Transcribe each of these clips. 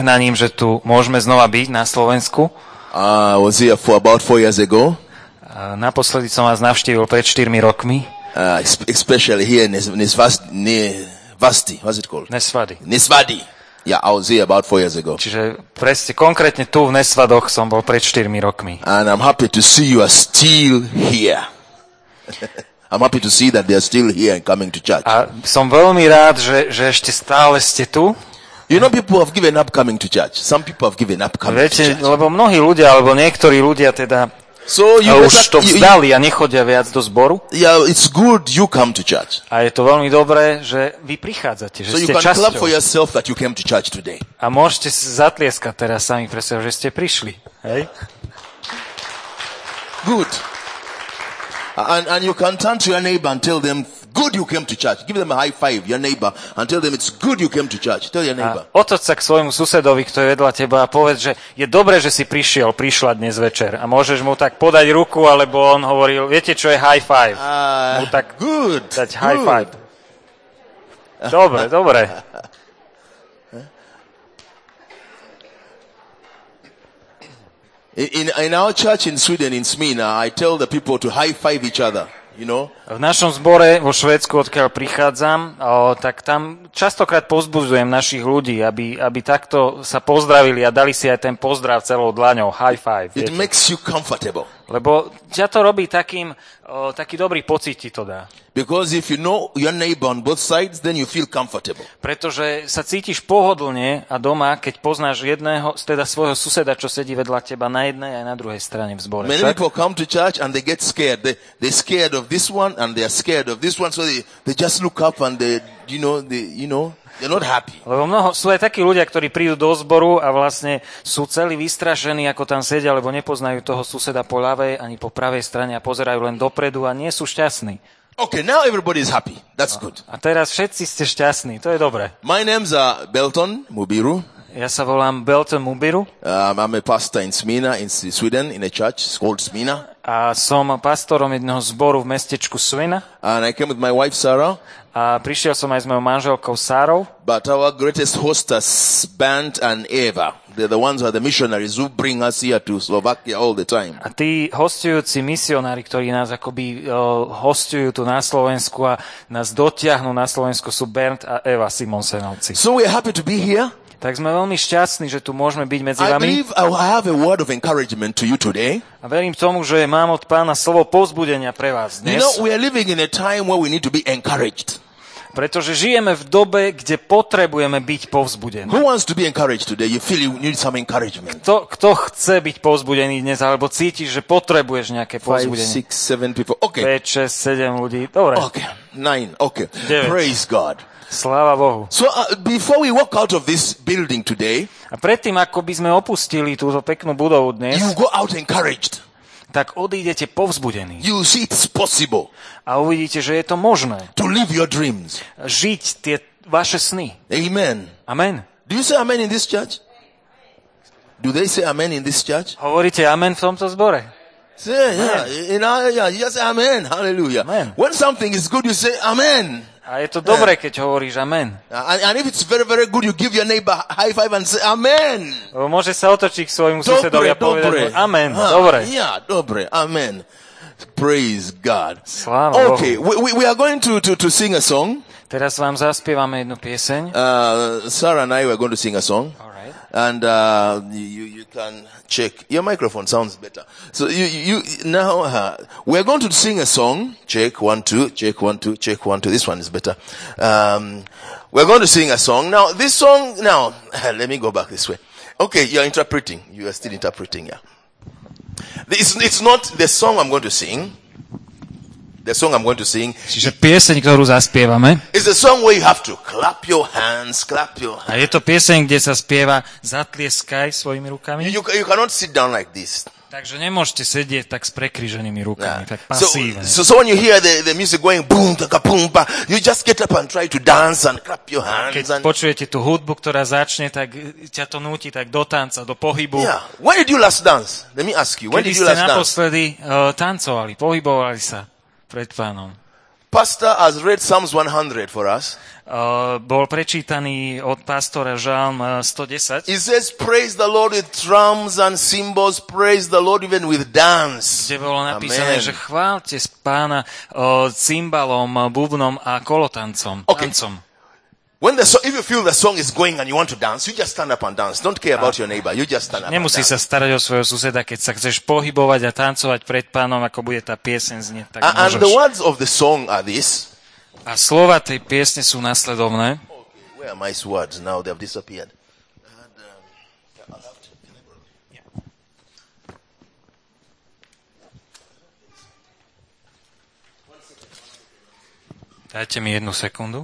Požehnaním, že tu môžeme znova byť na Slovensku. I was here for about 4 years ago. Naposledy som vás navštívil pred 4 rokmi. Especially here in Nesvasti. What's it called? Nesvadi. Yeah, I was here about 4 years ago. Čiže presne konkrétne tu v Nesvadoch som bol pred 4 rokmi. And I'm happy to see you are still here. I'm happy to see that they are still here and coming to church. A som veľmi rád, že ešte stále ste tu. You know, people have given up coming to church. Some people have given up coming to church. Lebo mnohí ľudia, alebo niektorí ľudia teda už to vzdali a nechodia viac do zboru. Yeah, it's good you come to church. A je to veľmi dobré, že vy prichádzate, že ste časťou. So you can clap for yourself that you came to church today. A môžete zatlieskať teraz sami pre seba, že ste prišli. Hej? Good. And you can turn to your neighbor and tell them, good you came to church. Give them a high five, your neighbor, and tell them it's good you came to church. Tell your neighbor. Otoč sa k svojmu susedovi, kto je vedľa teba, a povedz, že je dobré, že si prišla dnes večer. A môžeš mu tak podať ruku, alebo on hovoril, viete, čo je high five? Mu tak dať high five. Dobre. In our church in Sweden, in Smina, I tell the people to high five each other. You know? V našom zbore vo Švédsku, odkiaľ prichádzam, tak tam častokrát povzbudzujem našich ľudí, aby takto sa pozdravili a dali si aj ten pozdrav celou dlaňou, high five. It makes you comfortable. Lebo ťa to robí taký dobrý pocit ti to dá. Because if you know your neighbor on both sides, then you feel comfortable. Pretože sa cítiš pohodlne a doma, keď poznáš jedného, teda svojho suseda, čo sedí vedľa teba na jednej aj na druhej strane v zbore. Many people come to church and they get scared. They're scared of this one and they're scared of this one, so they just look up and they're not happy. Lebo sú aj takí ľudia, ktorí prídu do zboru a vlastne sú celí vystrašení, ako tam sedia, lebo nepoznajú toho suseda po ľavej ani po pravej strane a pozerajú len dopredu a nie sú šťastní. Okay, now everybody is happy. That's good. A teraz všetci ste šťastní. To je dobré. My name's Belton Mubiru. Ja sa volám Belton Mubiru. I'm a pastor in Smina, in Sweden, in a church called Smina. A som pastorom jedného zboru v mestečku Svina. And I came with my wife Sarah. A prišiel som aj s mojou manželkou Sárou. But our greatest hostess, Bernd and Eva, they're the ones who are the missionaries who bring us here to Slovakia all the time. A tí hostujúci misionári, ktorí nás akoby hostujú tu na Slovensku a nás dotiahnu na Slovensku, sú Bernd a Eva Simonsenovci. So we're happy to be here. Tak sme veľmi šťastní, že tu môžeme byť medzi vami. I believe I have a word of encouragement to you today. A verím tomu, že mám od Pána slovo povzbudenia pre vás dnes. You know, we are living in a time where we need to be encouraged. Pretože žijeme v dobe, kde potrebujeme byť povzbudení. Who wants to be encouraged today? You feel you need some encouragement. Kto chce byť povzbudený dnes, alebo cítiš, že potrebuješ nejaké povzbudenie? 5, 6, 7 people. Okay. 5, 6, 7 ľudí. Dobre. Okay. 9. Okay. 9. Praise God. Sláva Bohu. So before we walk out of this building today, a predtým, ako by sme opustili túto peknú budovu dnes, you go out encouraged. Tak odídete povzbudení. You see it's possible. A uvidíte, že je to možné. To live your dreams. Žiť tie vaše sny. Amen. Amen. Do you say amen in this church? Do they say amen in this church? Hovoríte amen v tomto zbore? Yeah. You just say amen. Hallelujah. Amen. When something is good, you say amen. A je to dobré, keď hovoríš amen. And if it's very, very good, you give your neighbor high five and say amen. Môže sa otočiť k svojmu susedovi a povedať amen. Dobre. Yeah, dobre. Amen. Praise God. Sláva Okay, we are going to sing a song. Teraz vám zaspievame jednu pieseň. Sarah and I were going to sing a song. All right. And you can check. Your microphone sounds better. So you now we're going to sing a song. Check 1 2. Check 1 2. Check 1 2. This one is better. We're going to sing a song. Now this song. Now let me go back this way. Okay, you're interpreting. You are still interpreting. Yeah. It's not the song I'm going to sing. The song I'm going to sing. Čiže pieseň, ktorú zaspievame. It's the song where you have to clap your hands. A je to pieseň, kde sa spieva zatlieskaj svojimi rukami. You cannot sit down like this. Takže nemôžete sedieť tak s prekríženými rukami, tak pasívne. So when you hear the music going boom, taka boom, you just get up and try to dance and clap your hands. Keď počujete tú hudbu, ktorá začne, tak ťa to núti tak do tanca, do pohybu. Yeah. When did you last dance? Let me ask you. When did you last dance? Kedy ste naposledy tancovali, pohybovali sa pred Pánom? Pastor has read Psalms 100 for us. Bol prečítaný od pastora Žalm 110. It says, praise the Lord with drums and cymbals, praise the Lord even with dance. Kde bolo napísané, že chváľte Pána cymbalom, bubnom a kolotancom. Okay. Tancom. If you feel the song is going and you want to dance, you just stand up and dance. Don't care about your neighbor. You just stand up Nemusí and sa dance. starať o svojho suseda, keď sa chceš pohybovať a tancovať pred Pánom, ako bude tá pieseň znieť, tak And môžeš. the words of the song are this. A slova tej piesne sú nasledovné. Okay, where are my words now? They have disappeared. Dajte mi 1 sekundu.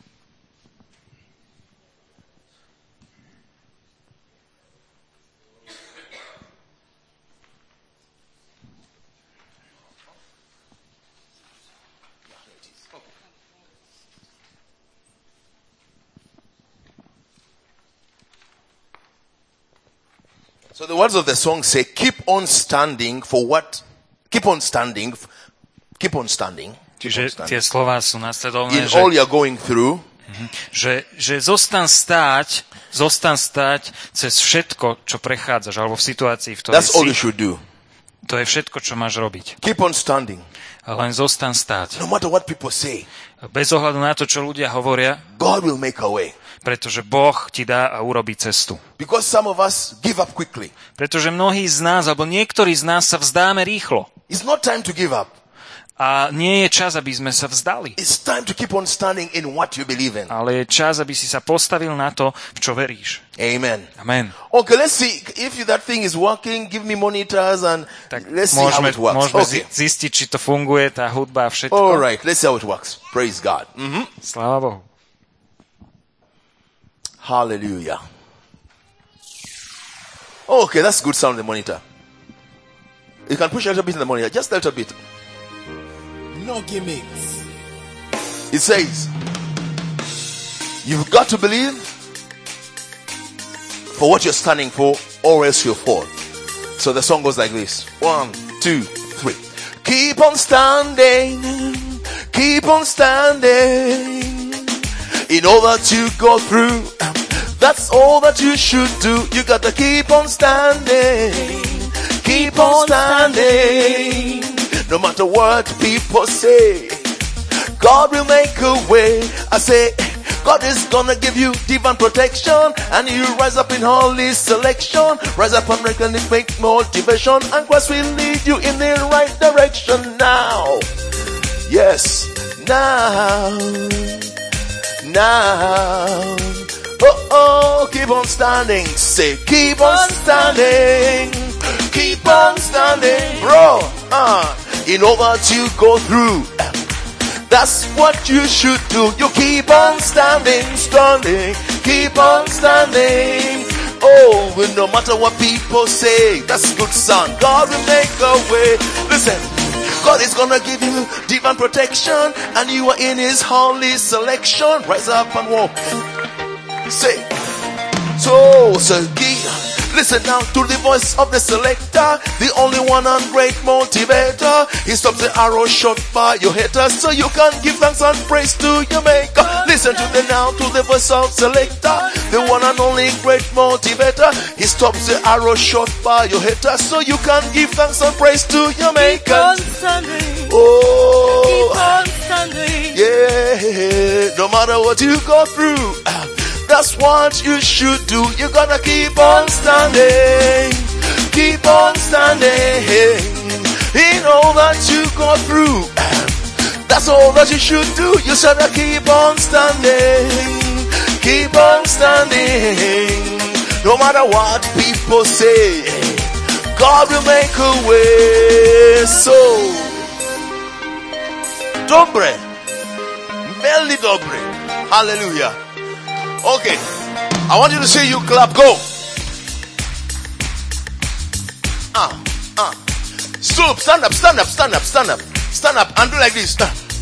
So the words of the song say, keep on standing for what? Keep on standing. Keep on standing. Čiže tie slová sú nasledovné, In all you're going through. že zostan stáť cez všetko, čo prechádzaš, alebo v situácii, v ktorej That's all you si. should do. To je všetko, čo máš robiť. Keep on standing. Len zostan stáť. No matter what people say, Bez ohľadu na to, čo ľudia hovoria, God will make a way. pretože Boh ti dá a urobí cestu. Because some of us give up quickly. Pretože mnohí z nás, alebo niektorí z nás sa vzdáme rýchlo. It's not time to give up. A nie je čas, aby sme sa vzdali. It's time to keep on standing in what you believe in. Ale je čas, aby si sa postavil na to, v čo veríš. Amen. Amen. Okay, let's see if that thing is working. Give me monitors and Tak let's see how it works. môžeme Okay. zistiť, či to funguje, tá hudba a všetko. All right, let's see how it works. Praise God. Sláva Bohu. Hallelujah. Okay, that's good sound in the monitor. You can push a little bit in the monitor, just a little bit. No gimmicks. It says, you've got to believe for what you're standing for, or else you'll fall. So the song goes like this. 1, 2, 3. Keep on standing. Keep on standing. In all that you go through, that's all that you should do. You gotta keep on standing. Keep on standing. No matter what people say, God will make a way. I say, God is gonna give you divine protection, and you rise up in holy selection. Rise up and make motivation, and Christ will lead you in the right direction now. Yes, now. Keep on standing. Say, keep on standing. Keep on standing, bro. In all that you go through, that's what you should do. You keep on standing, keep on standing. Oh, no matter what people say, that's good son. God will make a way. Listen, God is gonna give you divine protection, and you are in His holy selection. Rise up and walk. Say, listen now to the voice of the selector, the only one and great motivator. He stops the arrow shot by your haters, so you can give thanks and praise to your maker. Listen to the voice of selector, the one and only great motivator. He stops the arrow shot by your haters, so you can give thanks and praise to your maker. Keep on standing. Oh, Keep on standing. yeah, no matter what you go through, that's what you should do. You gotta keep on standing. Keep on standing. In all that you go through, that's all that you should do. You should keep on standing. Keep on standing. No matter what people say, God will make a way. So, dobre. Melly dobre. Hallelujah. Okay, I want you to see you clap. Go. Stoop. Stand up. Stand up and do like this.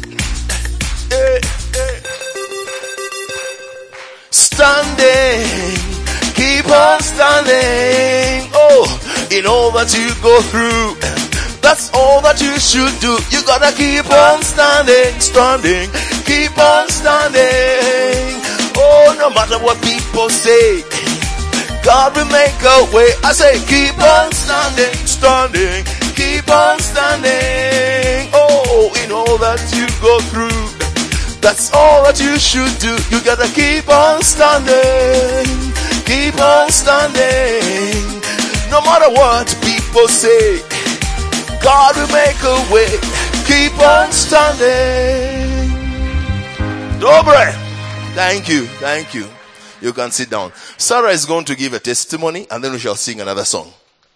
Standing. Keep on standing. Oh, in all that you go through, That's all that you should do. You gotta keep on standing, standing, keep on standing. Oh, no matter what people say, God will make a way. I say keep on standing, standing, keep on standing. Oh, in all that you go through, that's all that you should do. You gotta keep on standing, keep on standing. No matter what people say, God will make a way. Keep on standing. Dobre. Thank you. Thank you. You can sit down. Sarah is going to give a testimony and then we shall sing another song.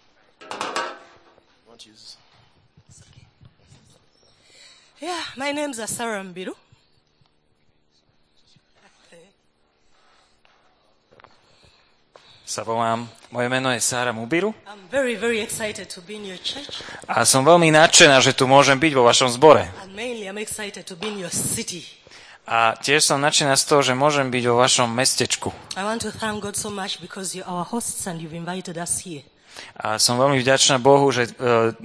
Yeah, my name's Sarah Mbiru. Moje meno je Sára Mubiru. I'm very, very excited to be in your church. A som veľmi nadšená, že tu môžem byť vo vašom zbore. And mainly I'm excited to be in your city. A tiež som nadšená z toho, že môžem byť vo vašom mestečku. I want to thank God so much because you're our hosts and you've invited us here. A som veľmi vďačná Bohu, že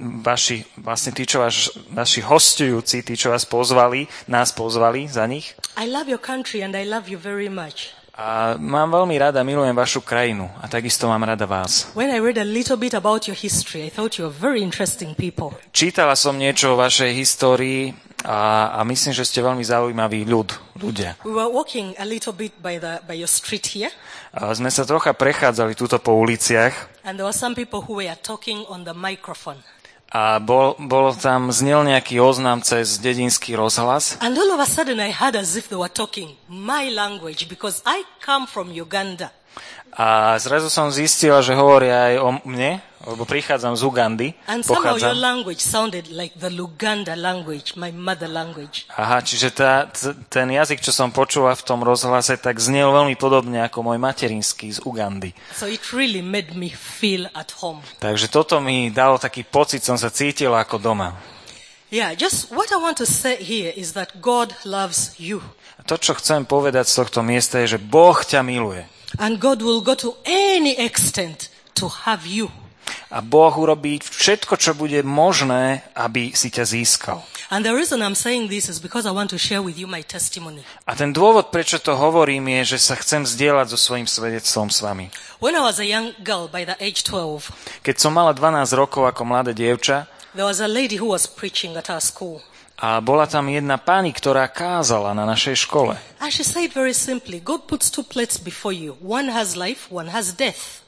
vaši hostujúci, tí, čo vás pozvali, nás pozvali za nich. I love your country and I love you very much. A mám veľmi rada, milujem vašu krajinu a takisto mám rada vás. When I read a little bit about your history, I thought you were very interesting people. Čítala som niečo o vašej histórii a myslím, že ste veľmi zaujímaví ľudia. We were walking a little bit by your street here. A sme sa trocha prechádzali tuto po uliciach. And there were some people who were talking on the microphone. A znel nejaký oznám cez dedinský rozhlas. And all of a sudden I heard as if they were talking my language because I come from Uganda. A zrazu som zistila, že hovoria aj o mne, lebo prichádzam z Ugandy. And somehow your language sounded like the Luganda language, my mother language. Aha, čiže ten jazyk, čo som počula v tom rozhlase, tak znel veľmi podobne ako môj materinský z Ugandy. So it really made me feel at home. Takže toto mi dalo taký pocit, som sa cítila ako doma. Yeah, just what I want to say here is that God loves you. A to, čo chcem povedať z tohto miesta, je, že Boh ťa miluje. And God will go to any extent to have you. A Boh urobí všetko, čo bude možné, aby si ťa získal. And the reason I'm saying this is because I want to share with you my testimony. A ten dôvod, prečo to hovorím, je, že sa chcem zdieľať so svojím svedectvom s vami. When I was a young girl by the age 12, keď som mala 12 rokov ako mladé dievča, there was a lady who was preaching at our school. A bola tam jedna pani, ktorá kázala na našej škole. And she said very simply, God puts two plates before you. One has life, one has death.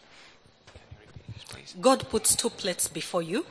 God puts two plates before you.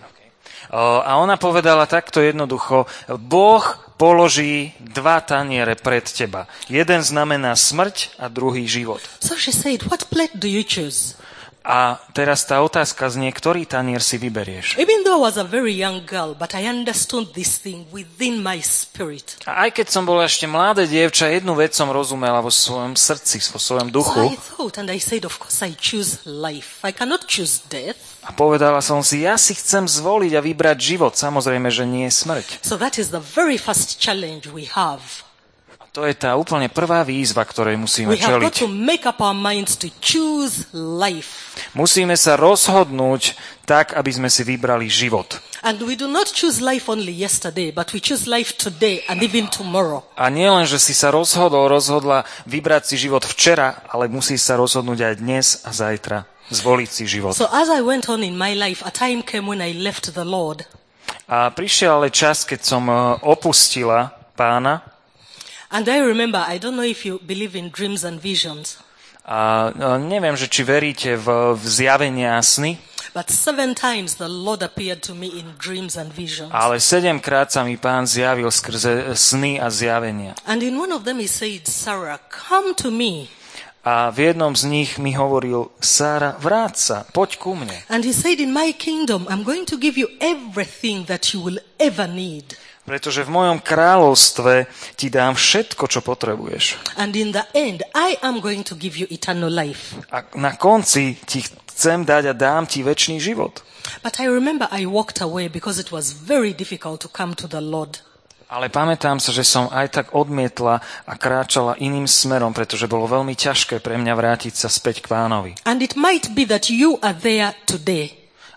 A ona povedala takto jednoducho, Boh položí dva taniere pred teba. Jeden znamená smrť a druhý život. So she said, what plate do you choose? A teraz tá otázka znie, ktorý tanier si vyberieš. Even though I was a very young girl, but I understood this thing within my spirit. A aj keď som bola ešte mladé dievča, jednu vec som rozumela vo svojom srdci, vo svojom duchu. So I thought and I said, of course I choose life. I cannot choose death. A povedala som si, ja si chcem zvoliť a vybrať život, samozrejme, že nie je smrť. So that is the very first challenge we have. To je tá úplne prvá výzva, ktorej musíme čeliť. We have got to make up our minds to choose life. Musíme sa rozhodnúť tak, aby sme si vybrali život. And we do not choose life only yesterday, but we choose life today and even tomorrow. A nie len, že si sa rozhodla vybrať si život včera, ale musí sa rozhodnúť aj dnes a zajtra zvoliť si život. So as I went on in my life, a time came when I left the Lord. A prišiel ale čas, keď som opustila Pána. And I remember, I don't know if you believe in dreams and visions. A neviem, že či veríte v zjavenia a sny. But 7 times the Lord appeared to me in dreams and visions. Ale 7-krát sa mi Pán zjavil skrze sny a zjavenia. And in one of them he said, Sarah, come to me. A v jednom z nich mi hovoril, Sára, vráť sa, poď ku mne. And he said, in my kingdom, I'm going to give you everything that you will ever need. Pretože v mojom kráľovstve ti dám všetko, čo potrebuješ. And in the end, I am going to give you eternal life. A na konci ti chcem dať a dám ti večný život. But I remember I walked away because it was very difficult to come to the Lord. Ale pamätám sa, že som aj tak odmietla a kráčala iným smerom, pretože bolo veľmi ťažké pre mňa vrátiť sa späť k Pánovi. And it might be that you are there today.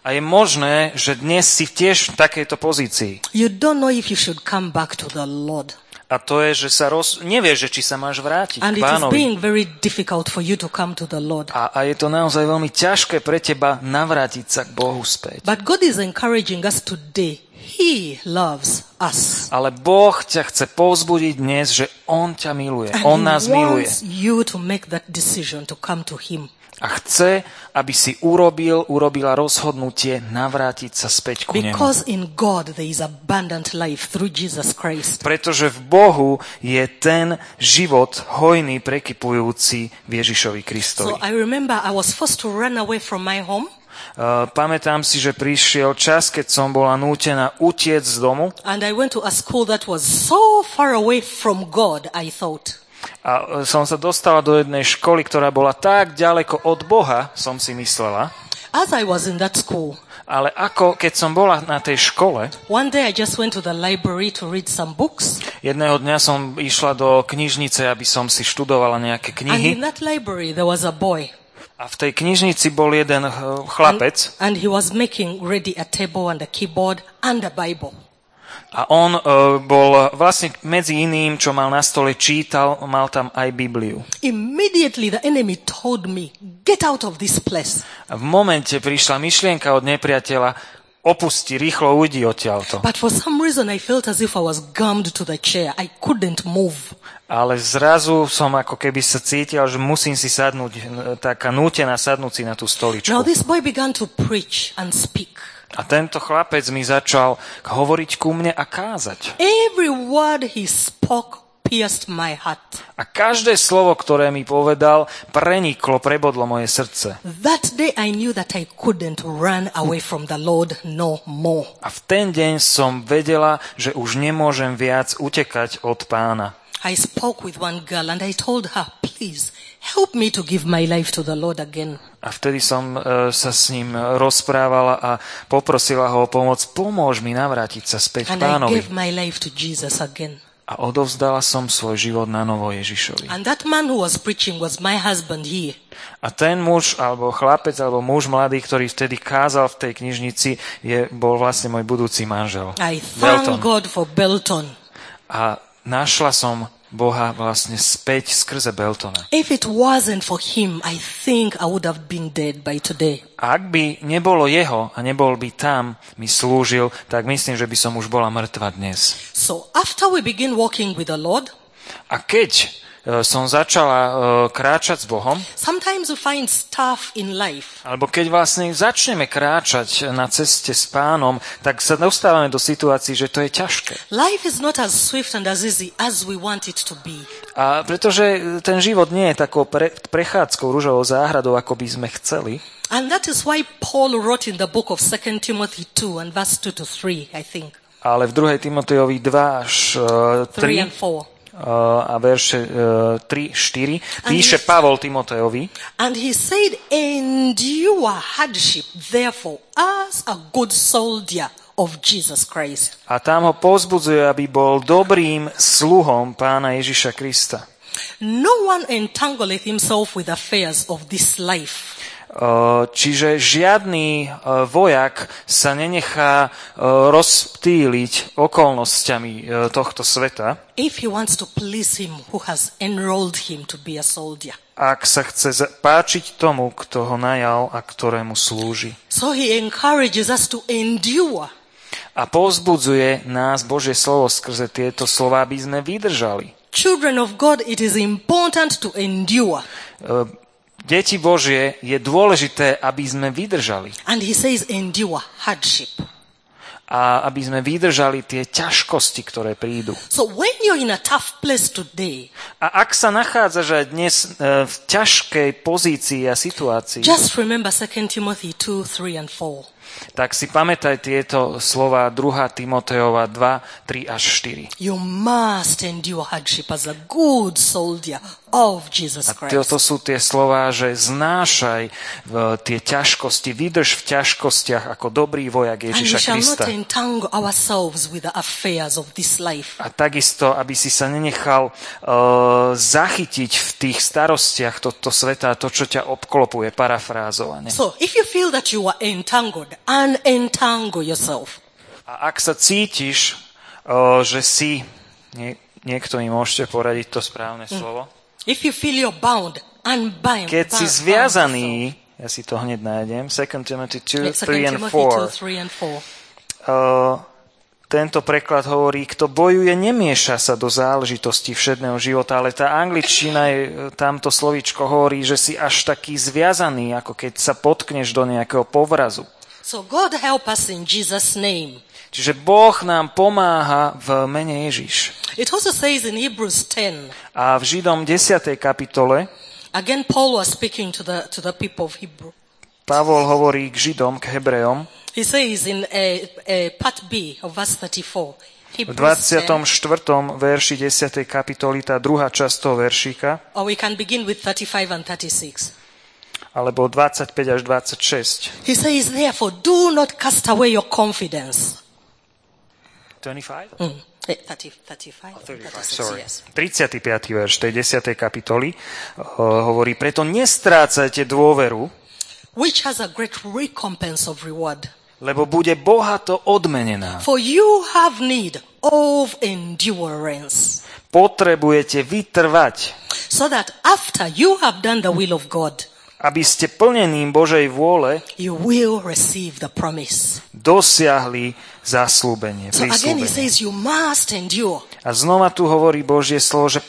A je možné, že dnes si tiež v takejto pozícii. You don't know if you should come back to the Lord. A to je, že nevieš, že či sa máš vrátiť And k it is Pánovi. being very difficult for you to come to the Lord. A je to naozaj veľmi ťažké pre teba navrátiť sa k Bohu späť. But God is encouraging us today. He loves us. Ale Boh ťa chce povzbudiť dnes, že On ťa miluje. And On He nás miluje. wants you to make that decision to come to Him. A chce, aby si urobila rozhodnutie navrátiť sa späť ku nemu. Because in God there is abundant life through Jesus Christ. Pretože v Bohu je ten život hojný, prekypujúci v Ježišovi Kristovi. So I remember I was forced to run away from my home. Pamätám si, že prišiel čas, keď som bola nútená utiec z domu. And I went to a school that was so far away from God, I thought. A som sa dostala do jednej školy, ktorá bola tak ďaleko od Boha, som si myslela. As I was in that school, Ale keď som bola na tej škole, one day I just went to the library to read some books. jedného dňa som išla do knižnice, aby som si študovala nejaké And in knihy. that library there was a boy. A v tej knižnici bol jeden chlapec And he was making ready a table and a keyboard and a Bible. a on bol vlastne medzi iným, čo mal na stole, čítal, mal tam aj Bibliu. Immediately the enemy told me, get out of this place. A v momente prišla myšlienka od nepriateľa, opusti, rýchlo ujdi odtiaľto. But for some reason I felt as if I was gummed to the chair. I couldn't move. Ale zrazu som ako keby sa cítil, že musím si sadnúť, taká nútená sadnúť si na tú stoličku. Now this boy began to preach and speak. A tento chlapec mi začal hovoriť ku mne a kázať. Every word he spoke pierced my heart. A každé slovo, ktoré mi povedal, preniklo, prebodlo moje srdce. That day I knew that I couldn't run away from the Lord no more. A v ten deň som vedela, že už nemôžem viac utekať od Pána. I spoke with one girl and I told her, please, help me to give my life to the Lord again. A vtedy som sa s ním rozprávala a poprosila ho o pomoc. Pomôž mi navrátiť sa späť And k I Pánovi. gave my life to Jesus again. A odovzdala som svoj život na novo Ježišovi. And that man who was preaching was my husband here. A ten muž, alebo chlapec, alebo muž mladý, ktorý vtedy kázal v tej knižnici, bol vlastne môj budúci manžel. I thank Belton. God for Belton. A našla som Boha vlastne späť skrze Beltona. If it wasn't for him, I think I would have been dead by today. A ak by nebolo jeho a nebol by tam mi slúžil, tak myslím, že by som už bola mŕtva dnes. So after we begin walking with the Lord, A keď som začala kráčať s Bohom, sometimes we find stuff in life alebo keď vlastne začneme kráčať na ceste s Pánom, tak sa dostávame do situácií, že to je ťažké. Life is not as swift and as easy as we want it to be. A pretože ten život nie je takou prechádzkou ružovou záhradou, ako by sme chceli. And that is why Paul wrote in the book of 2 Timothy 2 and verse 2 to 3, I think. Ale v 2. Timotejovi 2 až 3 and 3 4. a verše 3-4 píše Pavol Timotejovi. And he said, endure hardship, therefore, as a good soldier of Jesus Christ. A tam ho povzbudzuje, aby bol dobrým sluhom Pána Ježiša Krista. No one entangleth himself with affairs of this life. Čiže žiadny vojak sa nenechá rozptýliť okolnostiami tohto sveta, If he wants to please him who has enrolled him to be a soldier. ak sa chce páčiť tomu, kto ho najal a ktorému slúži. So he encourages us to endure. A povzbudzuje nás Božie slovo skrze tieto slová, aby sme vydržali. Children of God, it is important to endure. Deti Božie, je dôležité, aby sme vydržali. And he says endure hardship. A aby sme vydržali tie ťažkosti, ktoré prídu. So when you're in a tough place today, A ak sa nachádzaš aj dnes v ťažkej pozícii a situácii, just remember 2 Timothy 2, 3 and 4. tak si pamätaj tieto slova 2. Timotejova 2, 3 až 4. You must endure hardship as a good soldier of Jesus A Christ. toto sú tie slová, že znášaj tie ťažkosti, vydrž v ťažkostiach ako dobrý vojak And we Ježiša shall Krista. not entangle ourselves with the affairs of this life. A takisto, aby si sa nenechal zachytiť v tých starostiach tohto sveta, to, čo ťa obklopuje, parafrázovane. So if you feel that you are entangled, unentangle yourself. A ak sa cítiš, že si, niekto mi môžete poradiť to správne slovo, If you feel you're bound, unbind. keď si zviazaný, ja si to hneď nájdem, 2 Timothy 2, 3 and 4. Tento preklad hovorí, kto bojuje, nemieša sa do záležitostí všedného života, ale tá angličtina, tamto slovíčko hovorí, že si až taký zviazaný, ako keď sa potkneš do nejakého povrazu. So God help us in Jesus' name. Čiže Boh nám pomáha v mene Ježiš. It also says in Hebrews 10. A v Židom 10. kapitole Again, Paul was speaking to the people of Hebrew. Pavol hovorí k Židom, k Hebrejom. He says in part B of verse 34. V 24. verši 10. kapitoly, tá druhá časť toho veršíka. Or we can begin with 35 and 36. Alebo 25 až 26. He says, therefore, do not cast away your confidence. 25? 35, 35, sorry. yes. 35. verš tej 10. kapitoly hovorí, preto nestrácajte dôveru, which has a great recompense of reward. Lebo bude bohato odmenená. For you have need of endurance. Potrebujete vytrvať, So that after you have done the will of God, aby ste plnením Božej vôle you will receive the promise. dosiahli zasľúbenie, So again he prísľubenie. says you must endure. A znova tu hovorí Božie slovo, že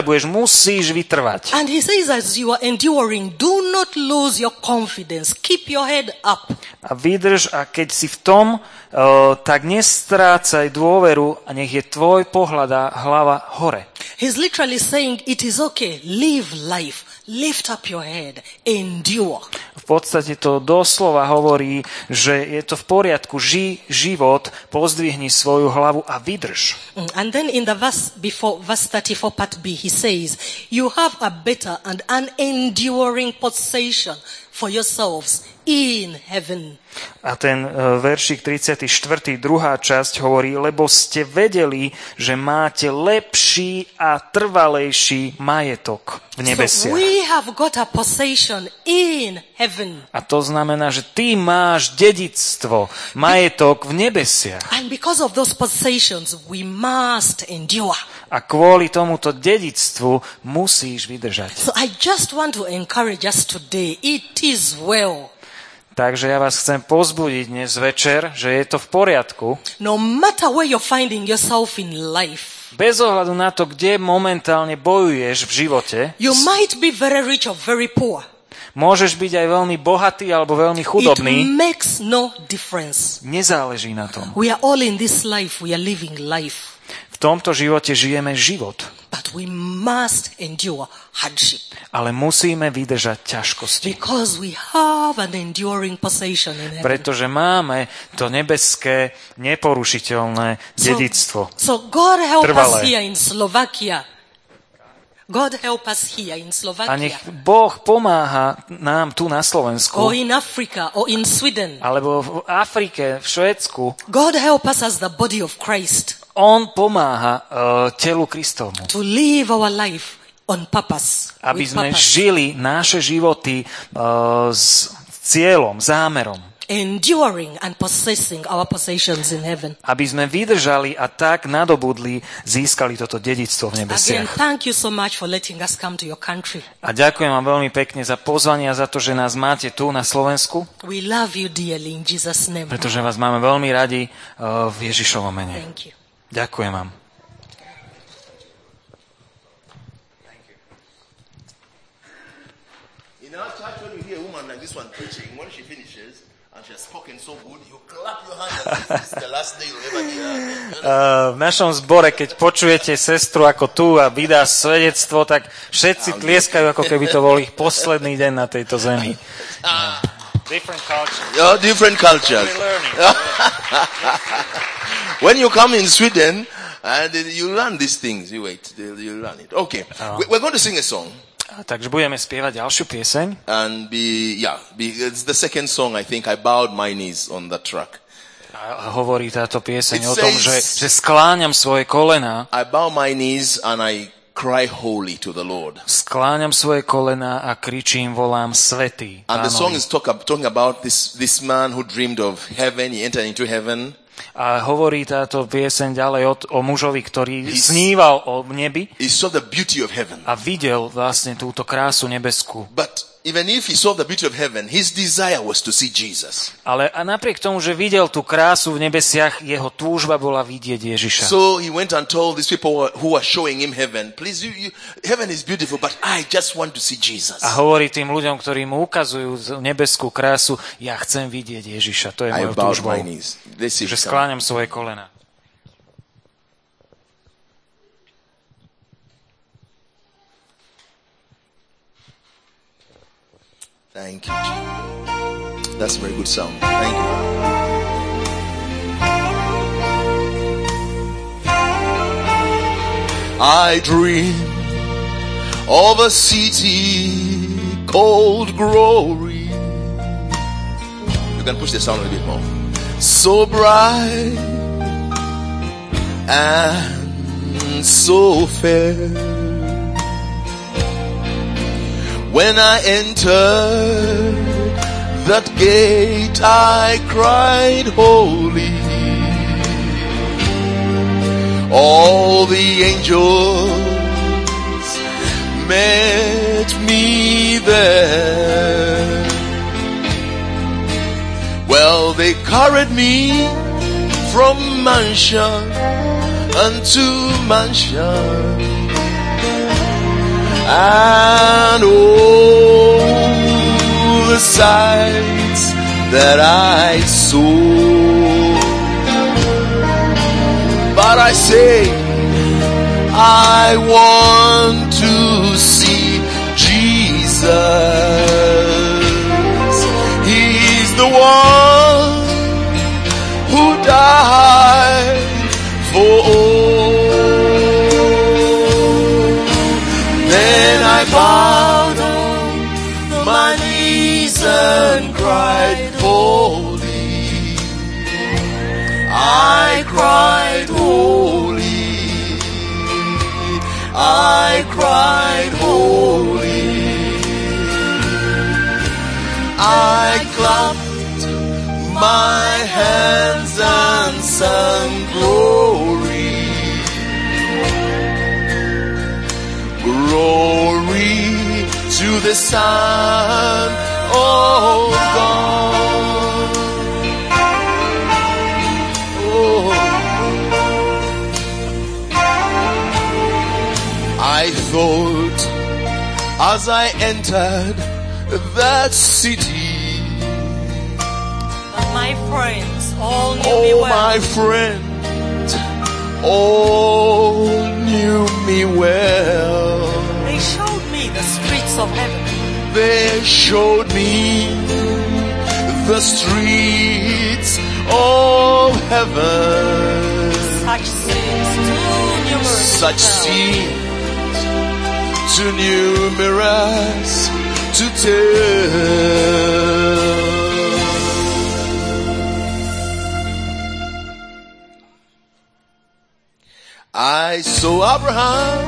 musíš vytrvať. And he says as you are enduring, do not lose your confidence. Keep your head up. A vydrž, a keď si v tom, tak nestrácaj dôveru a nech je tvoj pohľad a hlava hore. He's literally saying it is okay. Live life. Lift up your head. Endure. V podstate to doslova hovorí, že je to v poriadku, žij život, pozdvihni svoju hlavu a vydrž. And then in the verse before, verse 34 part B, he says, you have a better and an enduring possession for yourselves in heaven. A ten veršik 34. druhá časť hovorí, lebo ste vedeli, že máte lepší a trvalejší majetok v nebesiach. So we have got a possession in heaven. A to znamená, že ty máš dedičstvo, majetok v nebesiach. And because of those possessions, we must endure. A kvôli tomuto dedičstvu musíš vydržať. So I just want to encourage us today. It is well. Takže ja vás chcem povzbudiť dnes večer, že je to v poriadku. No matter where you're finding yourself in life, Bez ohľadu na to, kde momentálne bojuješ v živote, you might be very rich or very poor. môžeš byť aj veľmi bohatý alebo veľmi It chudobný. makes no difference. Nezáleží na tom. We are all in this life. We are living life. V tomto živote žijeme život, But we must endure hardship. ale musíme vydržať ťažkosti. Because we have an enduring possession in heaven. Pretože máme to nebeské, neporušiteľné dedičstvo. So God help us Trvalé. here in Slovakia. God help us here in A nech Slovakia. Boh pomáha nám tu na Slovensku, Or in Africa. Or in Sweden. alebo v Afrike, v Švédsku. God help us as the body of Christ. On pomáha telu Kristovmu, To live our life on purpose. aby with sme purpose. žili naše životy s cieľom, zámerom. Enduring and possessing our possessions in heaven. Aby sme vydržali a tak nadobudli, získali toto dedičstvo v Again, nebesiach. thank you so much for letting us come to your country. A ďakujem vám veľmi pekne za pozvanie a za to, že nás máte tu na Slovensku, We love you dearly in Jesus' name. pretože vás máme veľmi radi v Ježišovom mene. Thank you. Ďakujem vám. In our church, when you hear a woman like this one preaching, when she finishes and she has spoken so good, you clap your hands and say, this is the last day you'll ever hear. V našom zbore, keď počujete sestru ako tu a vydá svedectvo, tak všetci tlieskajú, ako keby to bol ich posledný deň na tejto zemi. Different culture. Yeah, different cultures. We're learning. When you come in Sweden, you learn these things. You wait, you learn it. Okay, we're going to sing a song. Takže budeme spievať ďalšiu pieseň. And it's the second song, I think. I bowed my knees on the track. A hovorí táto pieseň It o tom, says- že skláňam svoje kolená I bow my knees and I cry holy to the Lord. Skláňam svoje kolená a kričím, volám svätý. And the song Pánovi. is talking about this man who dreamed of heaven. He entered into heaven. A hovorí táto pieseň ďalej o mužovi, ktorý sníval o nebi He saw the beauty of heaven. a videl vlastne túto krásu nebeskú. But even if he saw the beauty of heaven, his desire was to see Jesus. Ale a napriek tomu, že videl tú krásu v nebesiach, jeho túžba bola vidieť Ježiša. So he went and told these people who were showing him heaven, please, heaven is beautiful, but I just want to see Jesus. A hovorí tým ľuďom, ktorí mu ukazujú nebeskú krásu, ja chcem vidieť Ježiša, to je I mojou bowed túžbou. my knees. Let's see if Že we can. skláňam svoje kolena. Thank you, Jesus. That's a very good sound. Thank you. I dream of a city called Glory. You can push the sound a little bit more. So bright and so fair. When I entered that gate, I cried holy. All the angels met me there. Well, they carried me from mansion unto mansion. And all the sights that I saw. But I say, I want to see Jesus. He's the one who died for all. Then I bowed on my knees and cried holy. I cried holy. I cried holy. I clapped my hands and sang glory. Glory to the Son of God. Oh, I thought as I entered that city, But my friends all knew me oh well. my friends all knew me well. They showed me the streets of heaven. They showed me the streets of heaven. Such scenes too numerous. Such to tell. scenes too numerous to tell. I saw Abraham,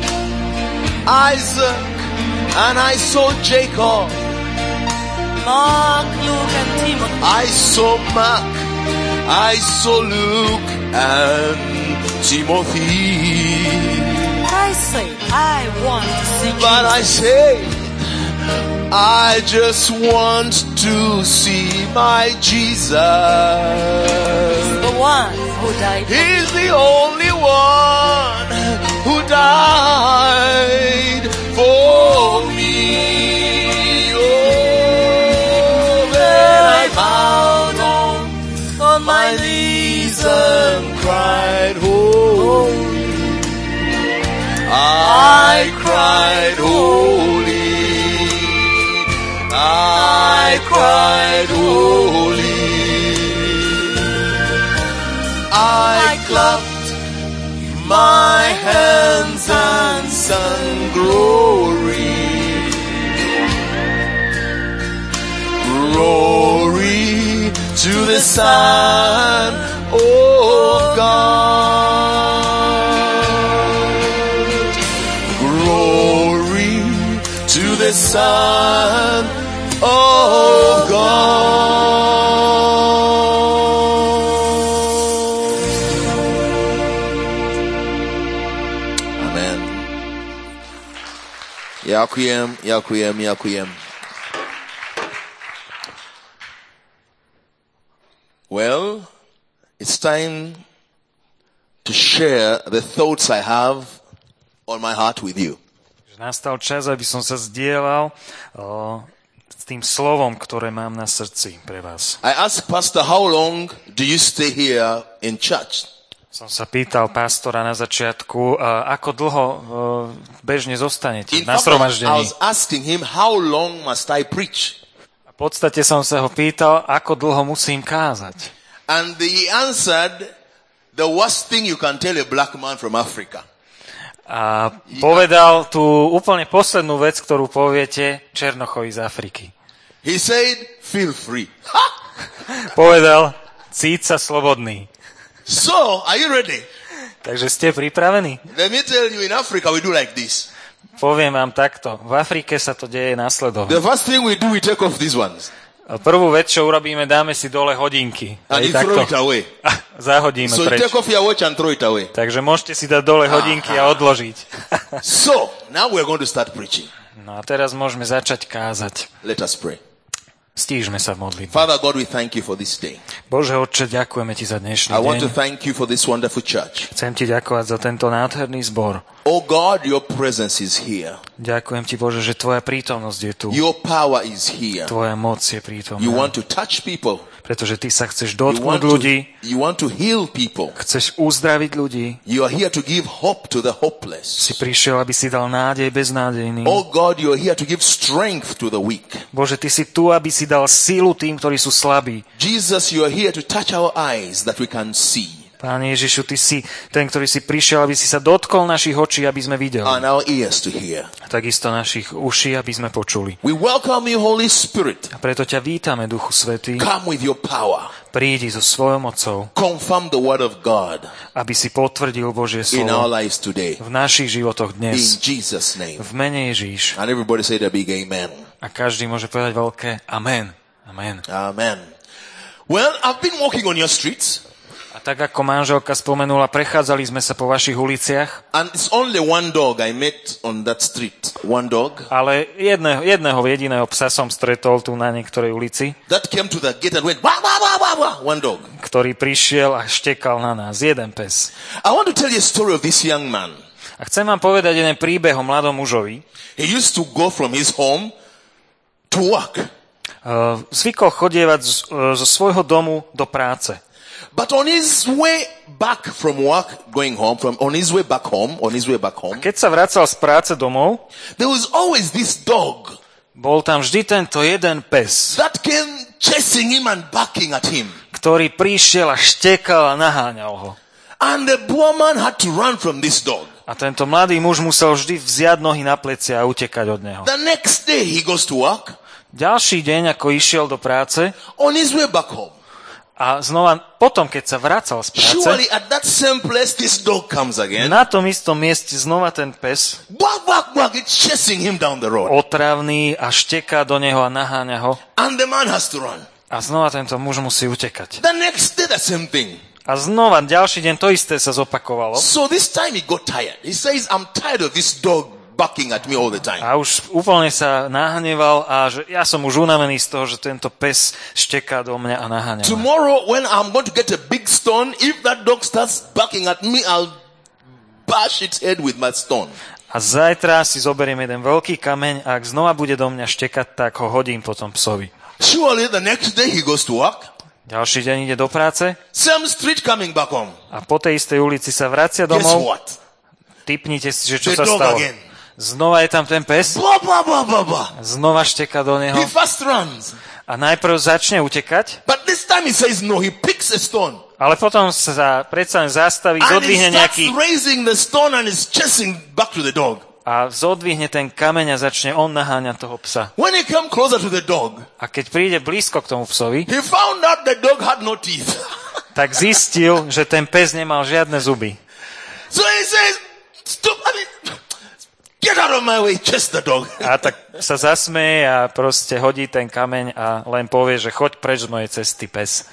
Isaac, and I saw Jacob. Mark, Luke, and Timothy. I saw Mark, I saw Luke and Timothy. I say, I want to see But I Jesus. say, I just want to see my Jesus. The one who died. He's the only one who died for me. Oh, then I bowed on my knees and cried, holy. I cried, holy. I cried, holy. I clapped my hands and sang glory. Glory to the Son of God. Son of God. Amen. Ďakujem. Well, it's time to share the thoughts I have on my heart with you. Nastal čas, aby som sa zdieľal s tým slovom, ktoré mám na srdci pre vás. I asked Pastor, how long do you stay here in church? Som sa pýtal pastora na začiatku, ako dlho bežne zostanete na zhromaždení. I was asking him, how long must I preach? V podstate som sa ho pýtal, ako dlho musím kázať. And he answered, the worst thing you can tell a black man from Africa. A povedal tú úplne poslednú vec, ktorú poviete Černochovi z Afriky. He said, feel free. Povedal, cíť sa slobodný. So, are you ready? Takže ste pripravení? Let me tell you, in Africa we do like this. Poviem vám takto. V Afrike sa to deje následovne. The first thing we do, we take off these ones. Prvú vec, čo urobíme, dáme si dole hodinky. And you throw it away. Zahodíme so preč. So take off your watch and throw it away. Takže môžete si dať dole hodinky a odložiť. So, now we're going to start preaching. No a teraz môžeme začať kázať. Let us pray. Stížme sa v modlitbe. Father God, we thank you for this day. Bože Otče, ďakujeme ti za dnešný deň. I want to deň. thank you for this wonderful church. Chcem ti ďakovať za tento nádherný zbor. Oh God, your presence is here. Ďakujem ti, Bože, že tvoja prítomnosť je tu. Your power is here. Tvoja moc je prítomná. You want to touch people. Pretože ty sa chceš dotknúť ľudí. You want to heal people. Chceš uzdraviť ľudí. You are here to give hope to the hopeless. Si prišiel, aby si dal nádej beznádejným. Oh God, you are here to give strength to the weak. Bože, ty si tu, aby si dal sílu tým, ktorí sú slabí. Jesus, you are here to touch our eyes that we can see. Páne Ježišu, ty si ten, ktorý si prišiel, aby si sa dotkol našich očí, aby sme videli. And our ears to hear. Takisto našich uší, aby sme počuli. We welcome you, Holy Spirit. A preto ťa vítame, Duchu Svätý. Come with your power. Prídi so svojou mocou. Confirm the word of God. Aby si potvrdil Božie slovo. In our lives today. V našich životoch dnes. In Jesus' name. V mene Ježíš. And everybody say the big amen. A každý môže povedať veľké amen. Amen. Amen. Well, I've been walking on your streets. A tak ako manželka spomenula, prechádzali sme sa po vašich uliciach. And it's only one dog I met on that street. One dog. Ale jedného jediného psa som stretol tu na niektorej ulici. That came to the gate and went wah, wah, wah, wah, wah. One dog. Ktorý prišiel a štekal na nás. Jeden pes. I want to tell you a story of this young man. A chcem vám povedať jeden príbeh o mladom mužovi. He used to go from his home to work. Zvykol chodievať zo svojho domu do práce. But on his way back from work, going home, on his way back home. Keď sa vracal z práce domov, there was always this dog. Bol tam vždy tento jeden pes. That came chasing him and barking at him. Ktorý prišiel a štekal a naháňal ho. And the poor man had to run from this dog. A tento mladý muž musel vždy vziať nohy na plecia a utekať od neho. The next day he goes to work. Ďalší deň, ako išiel do práce, on his way back home. A znova, potom, keď sa vracal z práce, surely at that same place this dog comes again. Na tom istom mieste znova ten pes, it's chasing him down the road. Otravný a šteká do neho a naháňa ho. And the man has to run. A znova tento muž musí utekať. The next day the same thing. A znova, ďalší deň to isté sa zopakovalo. So this time he got tired. He says, I'm tired of this dog barking at me all the time. A už úplne sa nahneval a že ja som už unavený z toho, že tento pes šteká do mňa a naháňa. Tomorrow when I'm going to get a big stone, if that dog starts barking at me, I'll bash its head with my stone. A zajtra si zoberiem jeden veľký kameň a ak znova bude do mňa štekať, tak ho hodím potom psovi. Surely the next day he goes to work. Ďalší deň ide do práce. Same street coming back home. A po tej istej ulici sa vracia domov. Guess what? Tipnite si, že čo sa stalo. Again. Znova je tam ten pes. Znova šteka do neho. He first runs. A najprv začne utekať. But this time he says no, he picks a stone. Ale potom sa predsa len zastaví, zodvihne nejaký... raising the stone and is chasing back to the dog. A zodvihne ten kameň a začne on naháňať toho psa. When he came closer to the dog, a keď príde blízko k tomu psovi, he found out the dog had no teeth. Tak zistil, že ten pes nemal žiadne zuby. So he says, stop, get Get out of my way, chase the dog. A tak sa zasmeje a proste hodí ten kameň a len povie, že choď preč z mojej cesty, pes.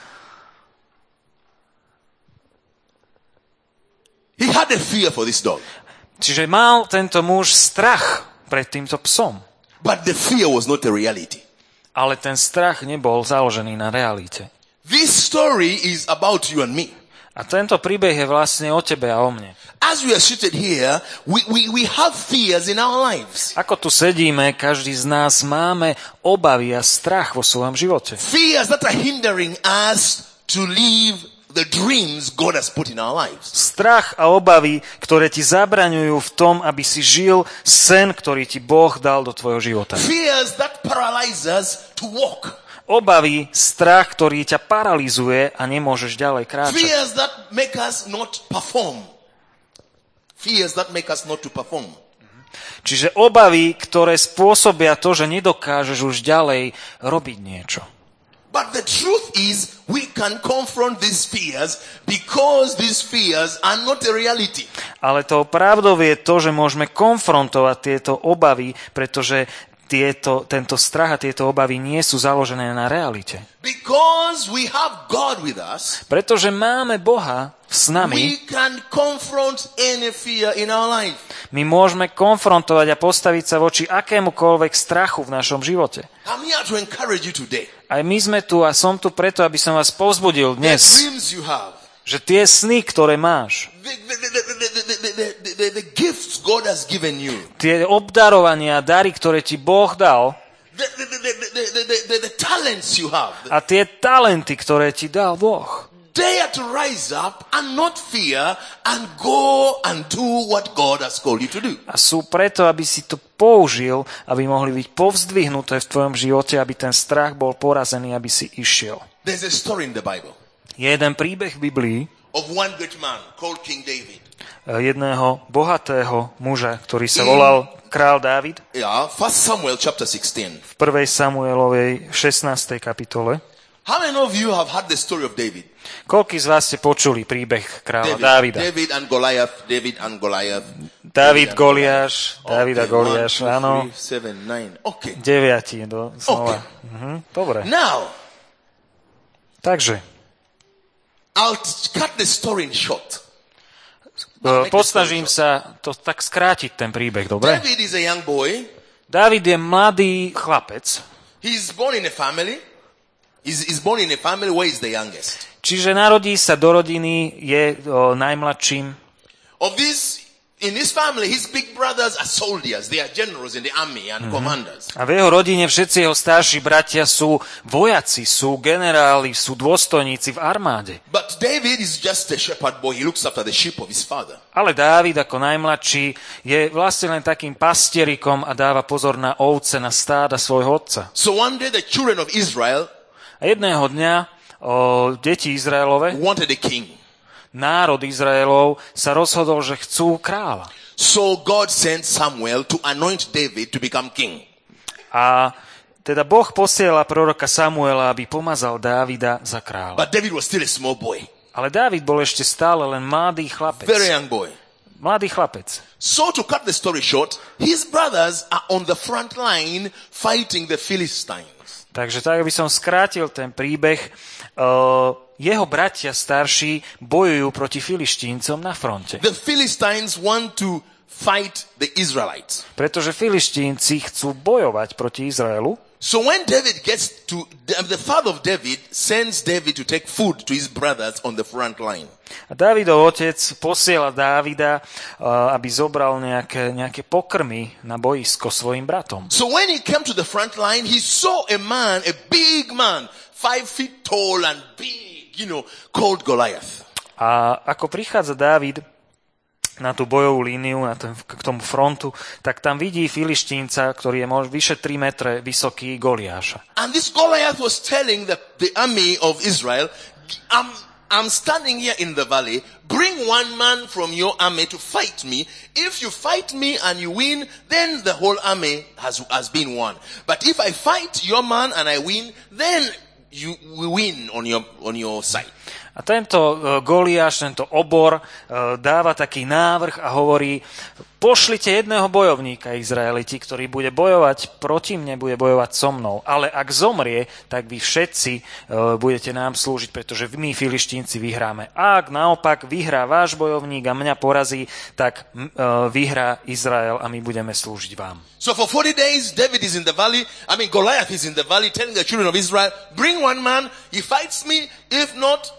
He had a fear for this dog. Čiže mal tento muž strach pred týmto psom. But the fear was not a reality. Ale ten strach nebol založený na realite. This story is about you and me. A tento príbeh je vlastne o tebe a o mne. As we are seated here, we have fears in our lives. Ako tu sedíme, každý z nás máme obavy a strach vo svojom živote. Fears that are hindering us to live the dreams God has put in our lives. Strach a obavy, ktoré ti zabraňujú v tom, aby si žil sen, ktorý ti Boh dal do tvojho života. Fears that paralyze us to walk. Obavy, strach, ktorý ťa paralizuje a nemôžeš ďalej kráčať. Fears that make us not perform. Fears that make us not to perform. Čiže obavy, ktoré spôsobia to, že nedokážeš už ďalej robiť niečo. But the truth is, we can confront these fears because these fears are not a reality. Ale tou pravdou je to, že môžeme konfrontovať tieto obavy, pretože tento strach a tieto obavy nie sú založené na realite. Because we have God with us, pretože máme Boha s nami, we can confront any fear in our life. My môžeme konfrontovať a postaviť sa voči akémukoľvek strachu v našom živote. I'm here to encourage you today. Aj my sme tu a som tu preto, aby som vás povzbudil dnes, The dreams you have, že tie sny, ktoré máš, the gifts God has given you, tie obdarovania, dary, ktoré ti Boh dal, the talents you have, a tie talenty, ktoré ti dal Boh, dare to rise up and not fear and go and do what God has called you to do. A sú preto, aby si to použil, aby mohli byť povzdvihnuté v tvojom živote, aby ten strach bol porazený, aby si išiel. There's a story in the Bible Je jeden príbeh v Biblii of one great man called King David. Jedného bohatého muža, ktorý sa volal král Dávid. Yeah, 1 Samuel chapter 16. V 1. Samuelovej 16. kapitole. How many of you have heard the story of David? Koľkí z vás ste počuli príbeh kráľa Dávida? David and Goliath, David and Goliath. David Goliáš, David a Goliáš, 1, 2, áno. 3, 7, 9. Okay. 9 do znova. Dobre. Now, Takže, I'll cut the story in short. posnažím sa to tak skrátiť ten príbeh, dobre? David is a young boy. Dávid je mladý chlapec. He's born in a family. He's born in a family where he's the youngest. Čiže narodí sa do rodiny, je najmladším. In his family, his big brothers are soldiers. They are generals in the army and commanders. A v jeho rodine všetci jeho starší bratia sú vojaci, sú generáli, sú dôstojníci v armáde. But David is just a shepherd boy. He looks after the sheep of his father. Ale Dávid ako najmladší je vlastne len takým pastierikom a dáva pozor na ovce, na stáda svojho otca. So one day the children of Israel A jedného dňa deti Izraelove, wanted a king. národ Izraelov sa rozhodol, že chcú kráľa. So God sent Samuel to anoint David to become king. A teda Boh posiela proroka Samuela, aby pomazal Dávida za kráľa. But David was still a small boy. Ale Dávid bol ešte stále len mladý chlapec. Very young boy. Mladý chlapec. So to cut the story short, his brothers are on the front line fighting the Philistines. Takže tak, aby som skrátil ten príbeh, jeho bratia starší bojujú proti Filištíncom na fronte. The Philistines want to fight the Israelites. Pretože Filištínci chcú bojovať proti Izraelu. So when David gets to, the father of David sends David to take food to his brothers on the front line. A Dávidov otec posiela Dávida, aby zobral nejaké pokrmy na boisko svojim bratom. So when he came to the front line, he saw a man, a big man, 5 feet tall and big, called Goliath. A ako prichádza Dávid na tú bojovú líniu, k tomu frontu, tak tam vidí Filištínca, ktorý je vyše 3 metre vysoký, Goliáša. And this Goliath was telling the army of Israel, I'm standing here in the valley. Bring one man from your army to fight me. If you fight me and you win, then the whole army has been won. But if I fight your man and I win, then you will win on your side. A tento Goliáš, tento obor dáva taký návrh a hovorí, pošlite jedného bojovníka Izraeliti, ktorý bude bojovať proti mne, bude bojovať so mnou. Ale ak zomrie, tak vy všetci budete nám slúžiť, pretože my, Filištínci, vyhráme. A ak naopak vyhrá váš bojovník a mňa porazí, tak vyhrá Izrael a my budeme slúžiť vám. So for 40 days, David is in the valley. Goliath is in the valley telling the children of Israel, bring one man, he fights me, if not,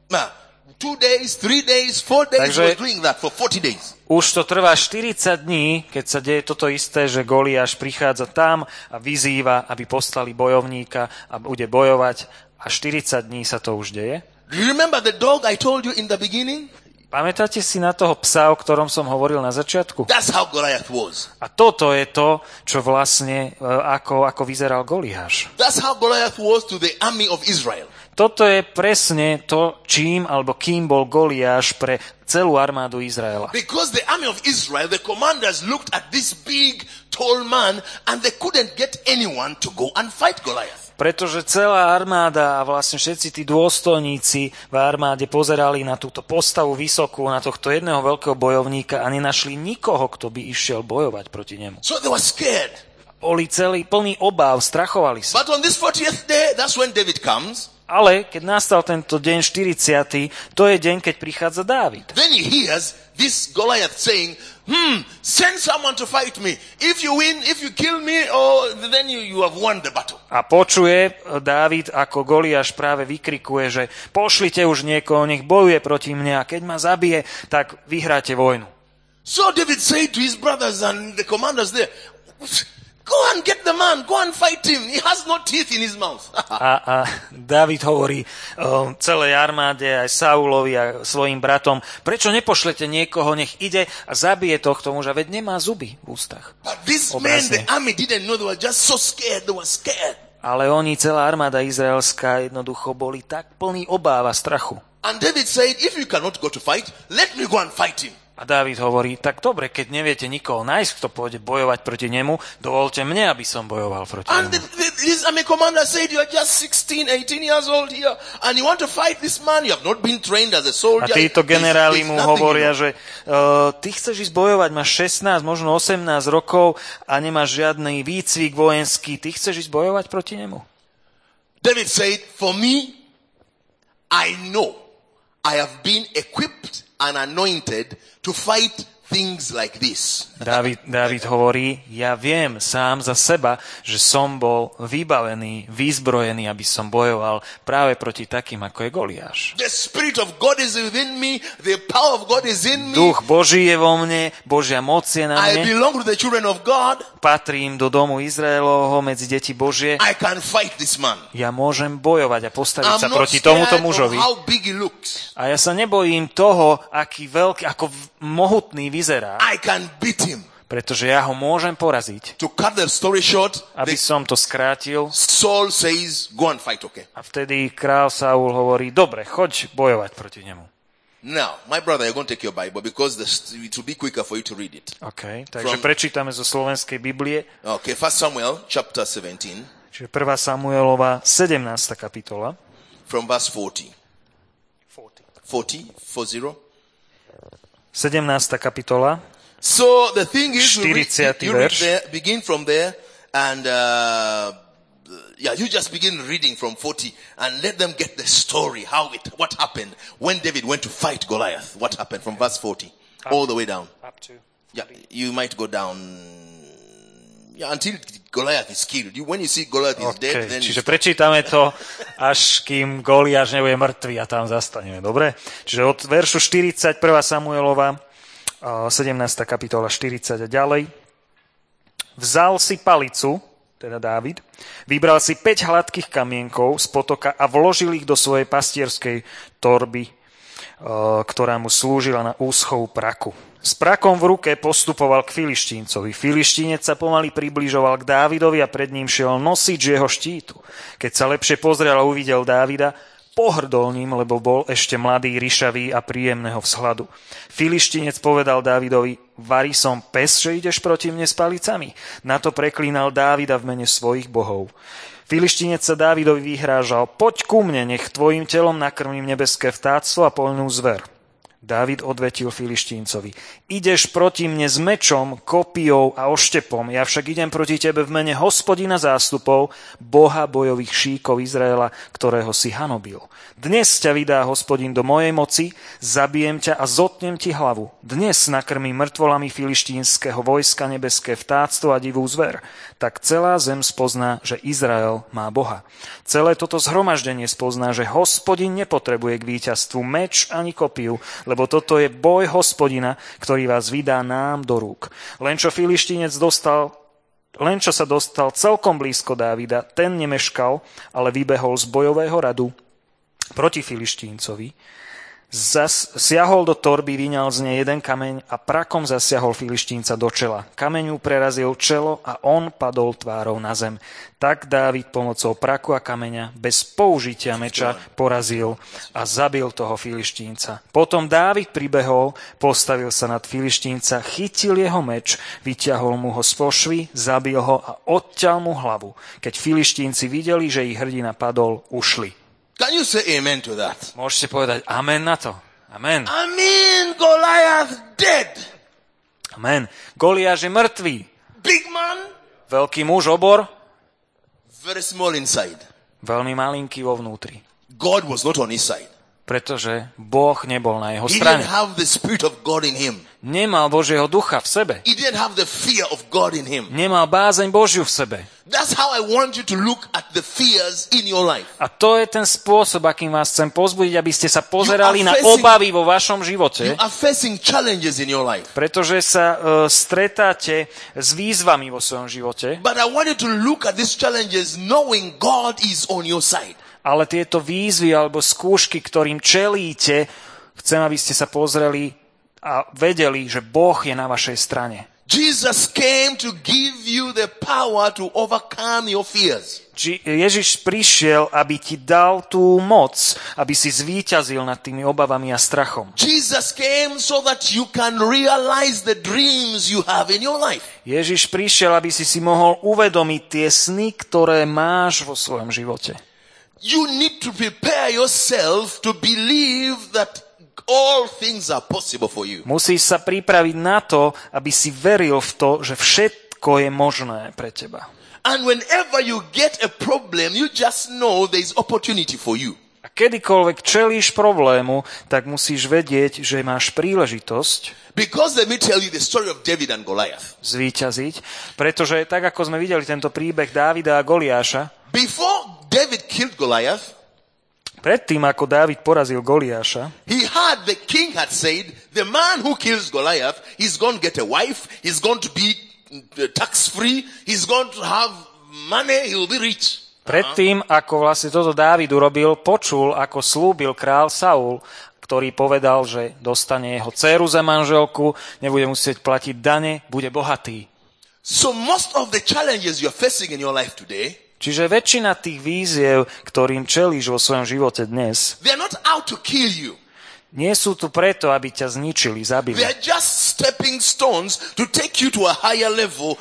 2 days, 3 days, 4 days, he was doing that for 40 days. Už to trvá 40 dní, keď sa deje toto isté, že Goliáš prichádza tam a vyzýva, aby poslali bojovníka a bude bojovať a 40 dní sa to už deje. Do you remember the dog I told you in the beginning? Pamätáte si na toho psa, o ktorom som hovoril na začiatku? That's how Goliath was. A toto je to, čo vlastne, ako vyzeral Goliáš. That's how Goliath was to the army of Israel. Toto je presne to, kým bol Goliáš pre celú armádu Izraela. Because the army of Israel, the commanders looked at this big, tall man and they couldn't get anyone to go and fight Goliath. Pretože celá armáda a vlastne všetci tí dôstojníci v armáde pozerali na túto postavu vysokú, na tohto jedného veľkého bojovníka a nenašli nikoho, kto by išiel bojovať proti nemu. So they were scared. Boli celí plní obáv, strachovali sa. But on this 40th day, that's when David comes. Ale keď nastal tento deň 40., to je deň, keď prichádza Dávid. Then he hears this Goliath saying, send someone to fight me. If you win, if you kill me, then you have won the battle. A počuje Dávid, ako Goliáš práve vykrikuje, že pošlite už niekoho, nech bojuje proti mne a keď ma zabije, tak vyhráte vojnu. So David said to his brothers and the commanders there, go and get the man, go and fight him. He has no teeth in his mouth. a Dávid hovorí celej armáde, aj Saulovi a svojim bratom, prečo nepošlete niekoho, nech ide a zabije tohto muža, veď nemá zuby v ústach. But this man, the army didn't know, they were just so scared, they were scared. Ale oni, celá armáda izraelská, jednoducho boli tak plní obáv a strachu. And David said, if you cannot go to fight, let me go and fight him. A Dávid hovorí, tak dobre, keď neviete nikoho nájsť, kto pôjde bojovať proti nemu, dovolte mne, aby som bojoval proti nemu. And this army commander said, you are just 16, 18 years old here, and you want to fight this man, you have not been trained as a soldier. A títo generáli mu hovoria, že ty chceš ísť bojovať, máš 16, možno 18 rokov a nemáš žiadny výcvik vojenský, ty chceš ísť bojovať proti nemu? David said, for me, I know I have been equipped and anointed to fight things like this. Dávid hovorí, ja viem sám za seba, že som bol vybavený, vyzbrojený, aby som bojoval práve proti takým, ako je Goliáš. The Spirit of God is within me, the power of God is in me. Duch Boží je vo mne, Božia moc je na mne. I belong to the children of God. Patrím do domu Izraelovho medzi deti Božie. I can fight this man. Ja môžem bojovať a postaviť sa proti tomuto mužovi. How big he looks. A ja sa nebojím toho, aký veľký, ako mohutný vyzerá. I can beat him. Pretože ja ho môžem poraziť. To cut the story short, aby som to skrátil. Saul says, go and fight, okay? A vtedy král Saul hovorí, dobre, choď bojovať proti nemu. Now, my brother, you're going to take your Bible because it will be quicker for you to read it. Okay, takže prečítame zo slovenskej Biblie. Okay, 1 Samuel, chapter 17. Čiže 1. Samuelova, 17. kapitola. From verse 40. 40. 17. kapitola. So the thing is, you read there, begin from there, and you just begin reading from 40, and let them get the story, what happened when David went to fight Goliath. What happened from verse 40 all the way down. Up to. Yeah, you might go down. Yeah, until Goliath is killed. When you see Goliath is dead, then... Čiže prečítame to, až kým Goliáš nebude mŕtvy a tam zastaneme, dobre? Čiže od veršu 40, 1. Samuelova, 17. kapitola 40 a ďalej. Vzal si palicu, teda Dávid, vybral si 5 hladkých kamienkov z potoka a vložil ich do svojej pastierskej torby, ktorá mu slúžila na úschovú praku. S prakom v ruke postupoval k Filištíncovi. Filištínec sa pomaly približoval k Dávidovi a pred ním šiel nosič jeho štítu. Keď sa lepšie pozrel a uvidel Dávida, pohrdol ním, lebo bol ešte mladý, ryšavý a príjemného vzhľadu. Filištínec povedal Dávidovi, varí som pes, že ideš proti mne s palicami? Na to preklínal Dávida v mene svojich bohov. Filištínec sa Dávidovi vyhrážal: poď ku mne, nech tvojim telom nakrmím nebeské vtáctvo a poľnú zver. Dávid odvetil Filištíncovi: ideš proti mne s mečom, kopijou a oštepom, ja však idem proti tebe v mene Hospodina zástupov, Boha bojových šíkov Izraela, ktorého si hanobil. Dnes ťa vydá Hospodin do mojej moci, zabijem ťa a zotnem ti hlavu. Dnes nakrmím mŕtvolami filištínskeho vojska nebeské vtáctvo a divú zver. Tak celá zem spozná, že Izrael má Boha. Celé toto zhromaždenie spozná, že Hospodin nepotrebuje k víťazstvu meč ani kopiu, lebo toto je boj Hospodina, ktorý vás vydá nám do rúk. Len čo sa dostal celkom blízko Dávida, ten nemeškal, ale vybehol z bojového radu proti Filištíncovi, siahol do torby, vyňal z nej jeden kameň a prakom zasiahol Filištínca do čela. Kameň mu prerazil čelo a on padol tvárou na zem. Tak Dávid pomocou praku a kameňa bez použitia meča porazil a zabil toho Filištínca. Potom Dávid pribehol, postavil sa nad Filištínca, chytil jeho meč, vyťahol mu ho z pošvy, zabil ho a odťal mu hlavu. Keď Filištínci videli, že ich hrdina padol, ušli. Can you say amen to that? Môžete povedať amen na to. Amen. Amen. Goliath dead. Amen. Goliáš je mŕtvý. Big man. Veľký muž, obor. Very small inside. Veľmi malinký vo vnútri. God was not on his side. Pretože Boh nebol na jeho He strane. didn't have the spirit of God in him. Nemal Božieho ducha v sebe. He didn't have the fear of God in him. Nemal bázeň Božiu v sebe. That's how I want you to look at the fears in your life. A to je ten spôsob, akým vás chcem povzbudiť, aby ste sa pozerali na obavy vo vašom živote. You are facing challenges in your life. Pretože sa stretáte s výzvami vo svojom živote. But I want you to look at these challenges knowing God is on your side. Ale tieto výzvy alebo skúšky, ktorým čelíte, chcem, aby ste sa pozreli a vedeli, že Boh je na vašej strane. Jesus came to give you the power to overcome your fears. Ježiš prišiel, aby ti dal tú moc, aby si zvíťazil nad tými obavami a strachom. Jesus came so that you can realize the dreams you have in your life. Ježiš prišiel, aby si mohol uvedomiť tie sny, ktoré máš vo svojom živote. You need to prepare yourself to believe that all things are possible for you. Musíš sa pripraviť na to, aby si veril v to, že všetko je možné pre teba. And whenever you get a problem, you just know there is opportunity for you. A kedykoľvek čelíš problému, tak musíš vedieť, že máš príležitosť Because let me tell you the story of David and Goliath. Zvíťaziť, pretože tak, ako sme videli tento príbeh Dávida a Goliáša, Before David killed Goliath, predtým, ako Dávid porazil Goliáša, the king had said, the man who kills Goliath, he's going to get a wife, he's going to be tax-free, he's going to have money, he'll be rich. Predtým, ako vlastne toto Dávid urobil, počul, ako slúbil král Saul, ktorý povedal, že dostane jeho dcéru za manželku, nebude musieť platiť dane, bude bohatý. So most of the challenges you're facing in your life today, čiže väčšina tých víziev, ktorým čelíš vo svojom živote dnes, they're not out to kill you. nie sú tu preto, aby ťa zničili, zabili. They're just stepping stones to take you to a higher level,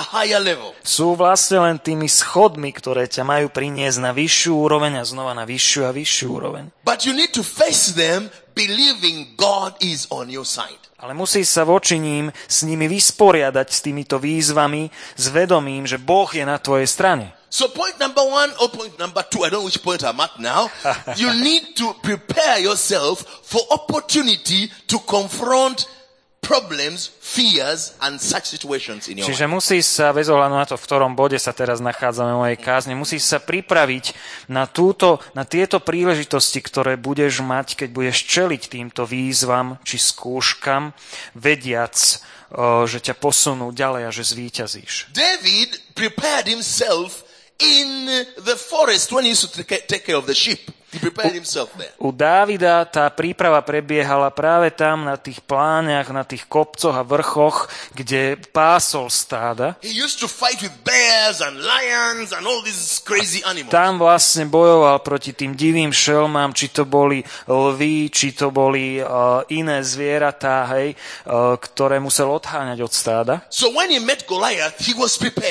Sú vlastne len tými schodmi, ktoré ťa majú priniesť na vyššiu úroveň a znova na vyššiu a vyššiu úroveň. But you need to face them believing God is on your side. Ale musíš sa voči ním s nimi vysporiadať s týmito výzvami, s vedomím, že Boh je na tvojej strane. So point number 1 or point number 2, I don't know which point I'm at now. You need to prepare yourself for opportunity to confront problems, fears and such situations in your life. Čiže musíš sa, bez ohľadu na to, v ktorom bode sa teraz nachádzame v mojej kázni, musíš sa pripraviť na tieto príležitosti, ktoré budeš mať, keď budeš čeliť týmto výzvam či skúškam, vediac, že ťa posunú ďalej a že zvíťazíš. David prepared himself in the forest when he used to take care of the sheep. He prepared himself there. U Dávida tá príprava prebiehala práve tam na tých pláňach, na tých kopcoch a vrchoch, kde pásol stáda. He used to fight with bears and lions and all these crazy animals. Tam vlastne bojoval proti tým divým šelmám, či to boli lvi, či to boli iné zvieratá, ktoré musel odháňať od stáda. So when he met Goliath, he was prepared.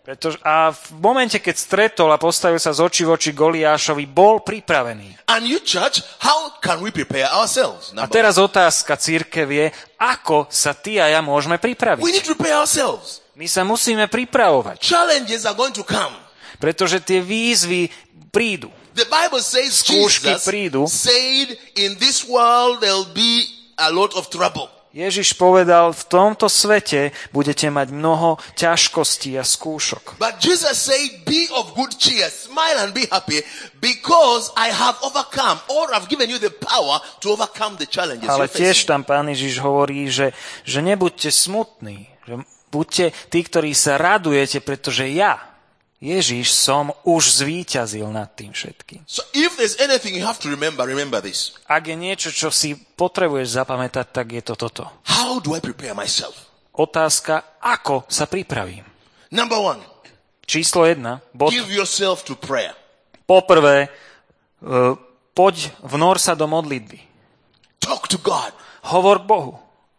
A v momente, keď stretol a postavil sa z očí v oči Goliášovi, bol pripravený. And you, church, how can we prepare ourselves? A teraz otázka cirkev je, ako sa ty a ja môžeme pripraviť. We need to prepare ourselves. My sa musíme pripravovať. Challenges are going to come. Pretože tie výzvy prídu. The Bible says Skúšky Jesus prídu. said in this world there'll be a lot of trouble. Ježiš povedal, v tomto svete budete mať mnoho ťažkostí a skúšok. But Jesus said, be of good cheer, smile and be happy, because I have overcome, or I've given you the power to overcome the challenges Ale you're tiež facing. tam Pán Ježiš hovorí, že nebuďte smutní, že buďte tí, ktorí sa radujete, pretože ja, Ježiš, som už zvíťazil nad tým všetkým. So if there's anything you have to remember this. Ak je niečo, čo si potrebuješ zapamätať, tak je to toto. How do I prepare myself? Otázka, ako sa pripravím. Number 1, Číslo 1, bod. give yourself to prayer. Poprvé, vnor sa do modlitby. Talk to God. Hovor k Bohu.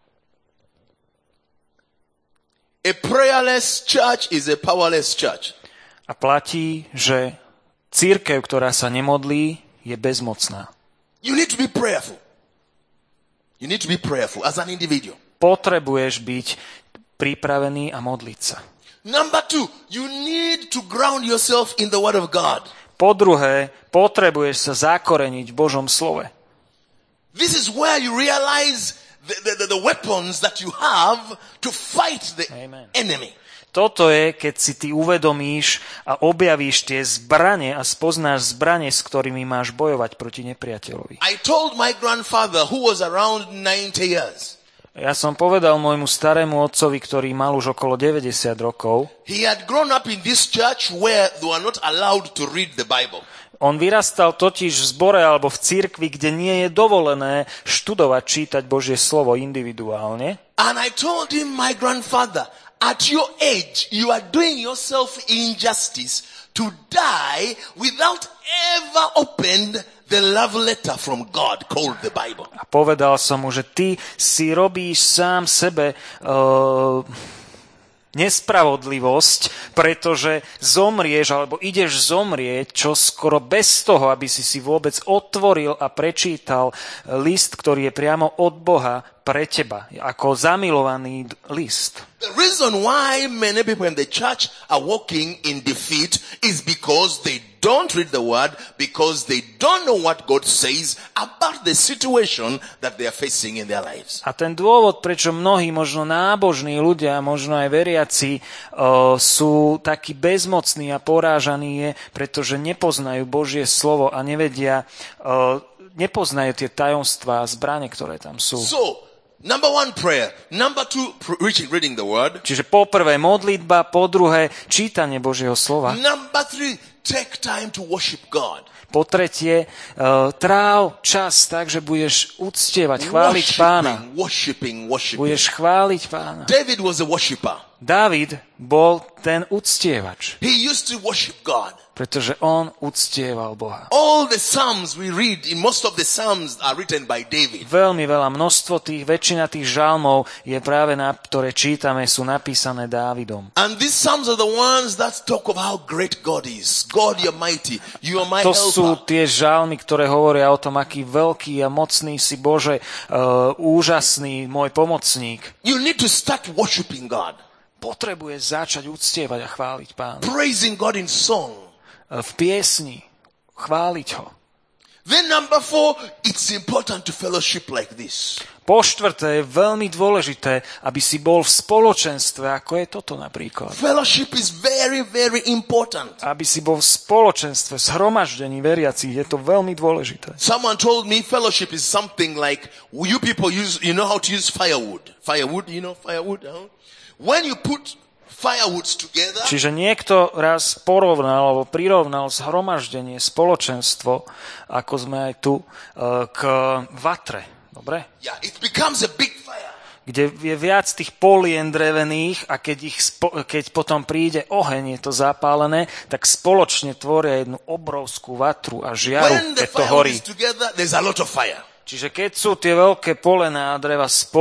A prayerless church is a powerless church. A platí, že cirkev, ktorá sa nemodlí, je bezmocná. You need to be prayerful. You need to be prayerful as an individual. Potrebuješ byť pripravený a modliť sa. Number 2, you need to ground yourself in the Word of God. Po druhé, potrebuješ sa zakoreniť v Božom slove. This is where you realize the weapons that you have to fight the Amen. enemy. Toto je, keď si ty uvedomíš a objavíš tie zbrane a spoznáš zbrane, s ktorými máš bojovať proti nepriateľovi. I told my grandfather, who was around 90 years, Ja som povedal môjmu starému otcovi, ktorý mal už okolo 90 rokov, he had grown up in this church where they were not allowed to read the Bible. on vyrastal totiž v zbore alebo v cirkvi, kde nie je dovolené študovať, čítať Božie slovo individuálne. And I told him, my grandfather, at your age, you are doing yourself injustice to die without ever opened the love letter from God called the Bible. A povedal som mu, že ty si robíš sám sebe nespravodlivosť, pretože zomrieš alebo ideš zomrieť čo skoro bez toho, aby si vôbec otvoril a prečítal list, ktorý je priamo od Boha pre teba, ako zamilovaný list. The reason why many people in the church are walking in defeat is because they don't read the word, because they don't know what God says about the situation that they are facing in their lives. A ten dôvod, prečo mnohí možno nábožní ľudia, možno aj veriaci sú takí bezmocní a porážaní je, pretože nepoznajú Božie slovo a nepoznajú tie tajomstvá a zbrane, ktoré tam sú. So, number 1, prayer. Number 2, reading the word. Čiže po prvé modlitba, po druhé čítanie Božieho slova. Number 3, take time to worship God. Po tretie, tráv čas tak, že budeš uctievať, chváliť Pána. Worshiping. Budeš chváliť Pána. David was a worshipper. Dávid bol ten uctievač, He used to worship God. pretože on uctieval Boha. All the psalms we read, in most of the psalms are written by David. Veľmi veľa, väčšina tých žalmov je práve ktoré čítame, sú napísané Dávidom. And these psalms are the ones that talk of how great God is. God, you're mighty. You are my To sú helper. tie žalmy, ktoré hovoria o tom, aký veľký a mocný si Bože, úžasný môj pomocník. You need to start worshiping God. Potrebuješ začať uctievať a chváliť Pána. Praising God in song. V piesni chváliť ho. Then number 4, it's important to fellowship like this. Po štvrté je veľmi dôležité, aby si bol v spoločenstve, ako je toto napríklad. Fellowship is very, very important. Aby si bol v spoločenstve, zhromaždení veriacich, je to veľmi dôležité. Someone told me fellowship is something like, you people you know how to use firewood. Firewood, you know firewood? Huh? When you put firewoods together. Čiže niekto raz porovnal alebo prirovnal zhromaždenie, spoločenstvo, ako sme aj tu, k vatre. Dobre? Yeah, it becomes a big fire. Kde je viac tých polien drevených a keď potom príde oheň, je to zapálené, tak spoločne tvoria jednu obrovskú vatru a žiaru, keď to horí. Together, there's a lot of fire. Čiže keď sú tie veľké polená a dreva spolu,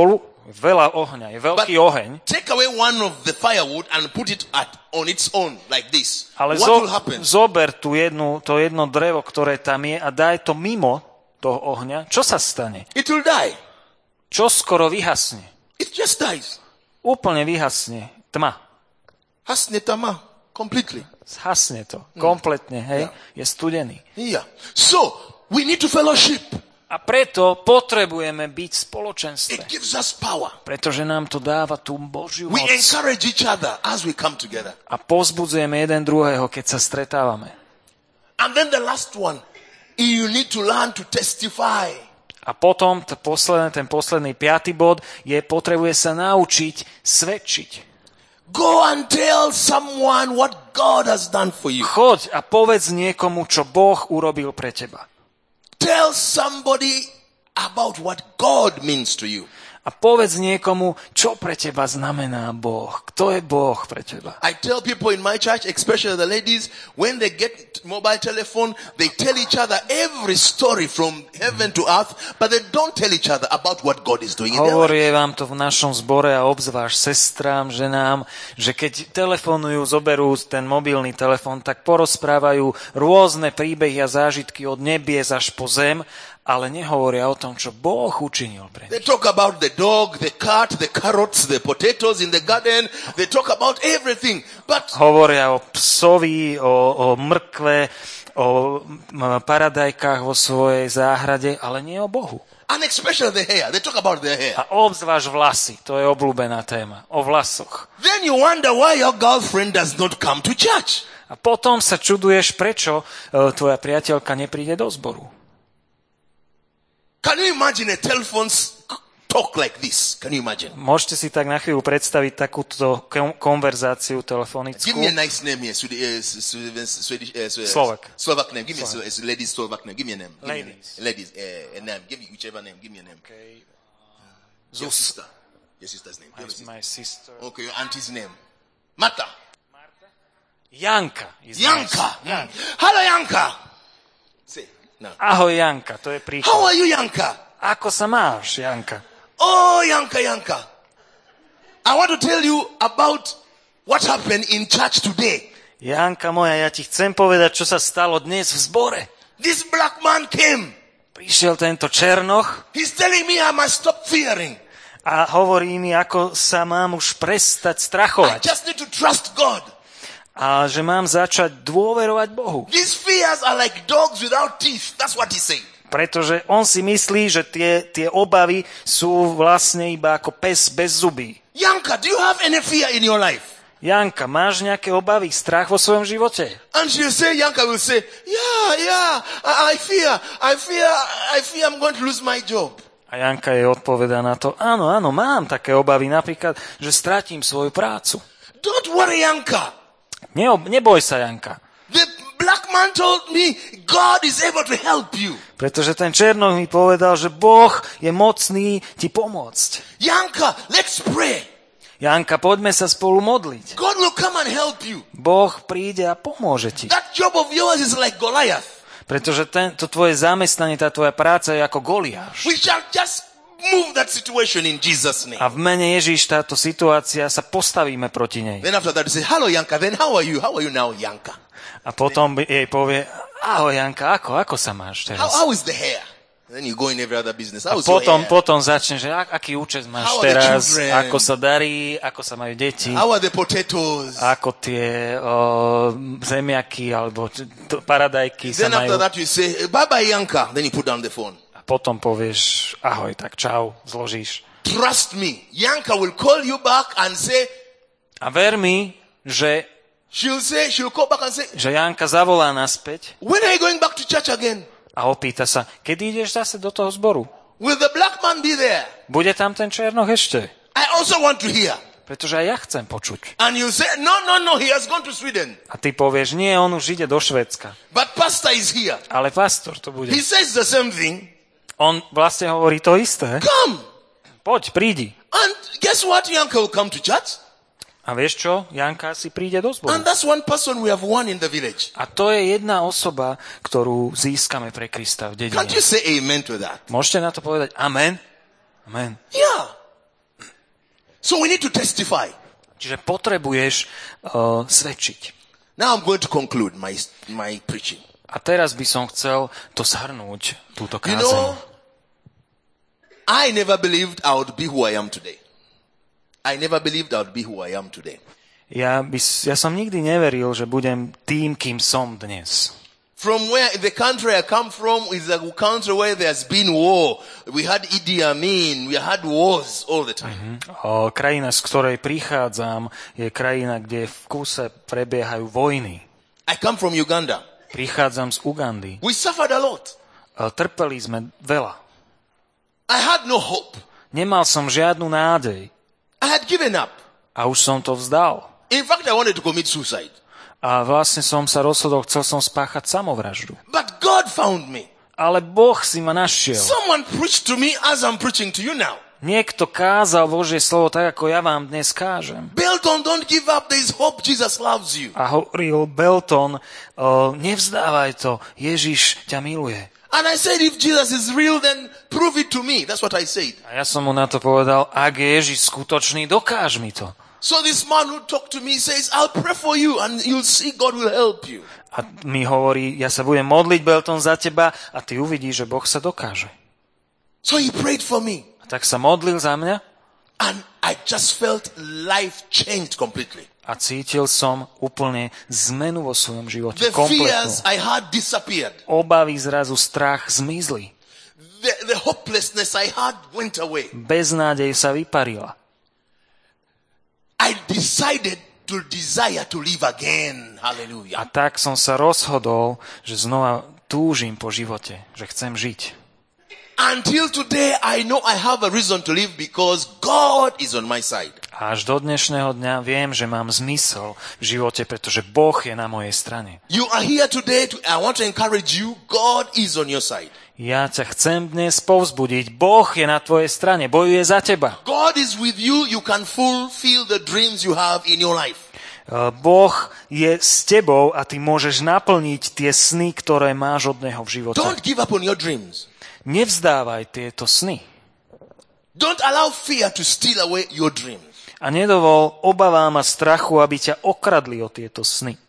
Veľa ohňa, je veľký oheň. Take away one of the firewood and put it on its own, like this. Ale What will happen? zober to jedno drevo, ktoré tam je a daj to mimo toho ohňa. Čo sa stane? It will die. Čo skoro vyhasne? It just dies. Úplne vyhasne. Tma. Hasne tama. Completely. Zhasne to. Kompletne, hej? Je studený. Yeah. So, we need to fellowship. A preto potrebujeme byť v spoločenstve. It gives us power. Pretože nám to dáva tú Božiu We moc. encourage each other as we come together. A povzbudzujeme jeden druhého, keď sa stretávame. And then the last one, you need to learn to testify. A potom ten posledný 5. bod je, potrebuje sa naučiť svedčiť. Go and tell someone what God has done for you. Choď a povedz niekomu, čo Boh urobil pre teba. Tell somebody about what God means to you. A povedz niekomu, čo pre teba znamená Boh. Kto je Boh pre teba? I tell people in my church, especially the ladies, when they get mobile telephone, they tell each other every story from heaven to earth, but they don't tell each other about what God is doing in their life. Hovorí vám to v našom zbore a obzvlášť sestrám, ženám, že keď telefonujú, zoberú ten mobilný telefón, tak porozprávajú rôzne príbehy a zážitky od nebies až po zem, ale nehovoria o tom, čo Boh učinil pre They nich. talk about the dog, the cat, the carrots, the potatoes in the garden. They talk about everything. But Hovoria o psovi, o mrkve, o paradajkách vo svojej záhrade, ale nie o Bohu. and especially the hair. They talk about their hair. A obzvlášť vlasy, to je obľúbená téma, o vlasoch. Then you wonder why your girlfriend does not come to church. A potom sa čuduješ, prečo tvoja priateľka nepríde do zboru. Can you imagine a telephone talk like this? Can you imagine? Môžete si tak na chvíľu predstaviť takúto konverzáciu telefonickú. Give me a nice name here. Slovak. Slovak name. Give me a lady's Slovak name. Give me a name. Ladies. Ladies. A name. Give me whichever name. Give me a name. Okay. Your sister. Your sister's name. Your sister. My sister. Okay, your auntie's name. Martha. Janka. Yanka. Hello, Yanka. Say now. Ahoj, Janka, to je príklad. How are you, Yanka? Ako sa máš, Janka? Oh, Yanka. I want to tell you about what happened in church today. Janka moja, ja ti chcem povedať, čo sa stalo dnes v zbore. This black man came. Prišiel tento Černoch He's telling me I must stop fearing. a hovorí mi, ako sa mám už prestať I strachovať. just need to trust God. A že mám začať dôverovať Bohu. These fears are like dogs without teeth. That's what he's saying. Pretože on si myslí, že tie obavy sú vlastne iba ako pes bez zubí. Yanka, do you have any fear in your life? Janka, máš nejaké obavy, strach vo svojom živote? And she'll say, Yanka will say, yeah, I fear I'm going to lose my job. A Janka jej odpovedá na to, áno, mám také obavy, napríklad, že stratím svoju prácu. Don't worry, Yanka. Neboj sa, Janka. The black man told me God is able to help you. Pretože ten Černoch mi povedal, že Boh je mocný ti pomôcť. Yanka, let's pray. Janka, poďme sa spolu modliť. God will come and help you. Boh príde a pomôže ti. That job of yours is like Goliath. Pretože to tvoje zamestnanie, tá tvoja práca je ako Goliáš. We shall just move that situation in Jesus' name. A v mene Ježíš táto situácia sa postavíme proti nej. Then after that, you say, hello, Yanka. Then how are you? How are you now, Yanka? A potom jej povie, ahoj Janka, ako sa máš teraz? How is the hair? Then you go in every other business. How A is your hair? potom začne, že aký účet máš How are the teraz, children? ako sa darí, ako sa majú deti, How are the potatoes? ako tie zemiaky alebo paradajky sa Then after majú. that, you say, bye-bye, Yanka. Then you put down the phone. A potom povieš, ahoj, tak čau, zložíš. Trust me. Yanka will call you back and say, A ver mi, že she'll call back and say, Janka zavolá naspäť when are you going back to church again? a opýta sa, kedy ideš zase do toho zboru? Will the black man be there? Bude tam ten Černoch ešte? I also want to hear. Pretože aj ja chcem počuť. And you say, no, he has gone to Sweden. A ty povieš, nie, on už ide do Švédska. But pastor is here. Ale pastor to bude. He says the same thing. On vlastne hovorí to isté. Come. Poď, prídi. And guess what? Yanka will come to church. A vieš čo? Janka si príde do zboru. And that's one person we have won in the village. A to je jedna osoba, ktorú získame pre Krista v Can't dedine. you say amen to that? Môžete na to povedať amen? Amen. Yeah. So we need to testify. Čiže potrebuješ svedčiť. Now I'm going to conclude my preaching. A teraz by som chcel to zhrnúť, túto You kázeň. know, I never believed I would be who I am today. I never believed I would be who I am today. Ja som nikdy neveril, že budem tým, kým som dnes. From where the country I come from is a country where there's been war. We had Idi Amin, we had wars all the time. Krajina, z ktorej prichádzam, je krajina, kde v kúse prebiehajú vojny. I come from Uganda. Prichádzam z Ugandy. We suffered a lot. Trpeli sme veľa. I had no hope. Nemal som žiadnu nádej. I had given up. A už som to vzdal. In fact, I wanted to commit suicide. A vlastne som sa rozhodol, chcel som spáchať samovraždu. But God found me. Ale Boh si ma našiel. Someone preached to me as I'm preaching to you now. Niekto kázal Božie slovo tak, ako ja vám dnes kážem. Belton, don't give up. There is hope. Jesus loves you. A hovoril Belton, nevzdávaj to, Ježiš ťa miluje. And I said, if Jesus is real, then prove it to me. That's what I said. A ja som mu na to povedal, ak je Ježiš skutočný, dokáž mi to. So this man who talked to me says, I'll pray for you and you'll see God will help you. A mi hovorí, ja sa budem modliť, Belton, za teba a ty uvidíš, že Boh sa dokáže. So he prayed for me. A tak sa modlil za mňa And I just felt life changed completely. a cítil som úplne zmenu vo svojom živote. The Kompletnú. fears I had disappeared. Obavy zrazu, strach zmizli. The hopelessness I had went away. Beznádej sa vyparila. I decided to desire to live again. A Hallelujah. tak som sa rozhodol, že znova túžim po živote, že chcem žiť. Until today, I know I have a reason to live because God is on my side. A až do dnešného dňa viem, že mám zmysel v živote, pretože Boh je na mojej strane. You are here today. I want to encourage you. God is on your side. Ja ťa chcem dnes povzbudiť. Boh je na tvojej strane, bojuje za teba. God is with you. You can fulfill the dreams you have in your life. Boh je s tebou a ty môžeš naplniť tie sny, ktoré máš od Neho v živote. Don't give up on your dreams. Nevzdávaj tieto sny. Don't allow fear to steal away your dreams. A nedovol obavám a strachu, aby ťa okradli o tieto sny.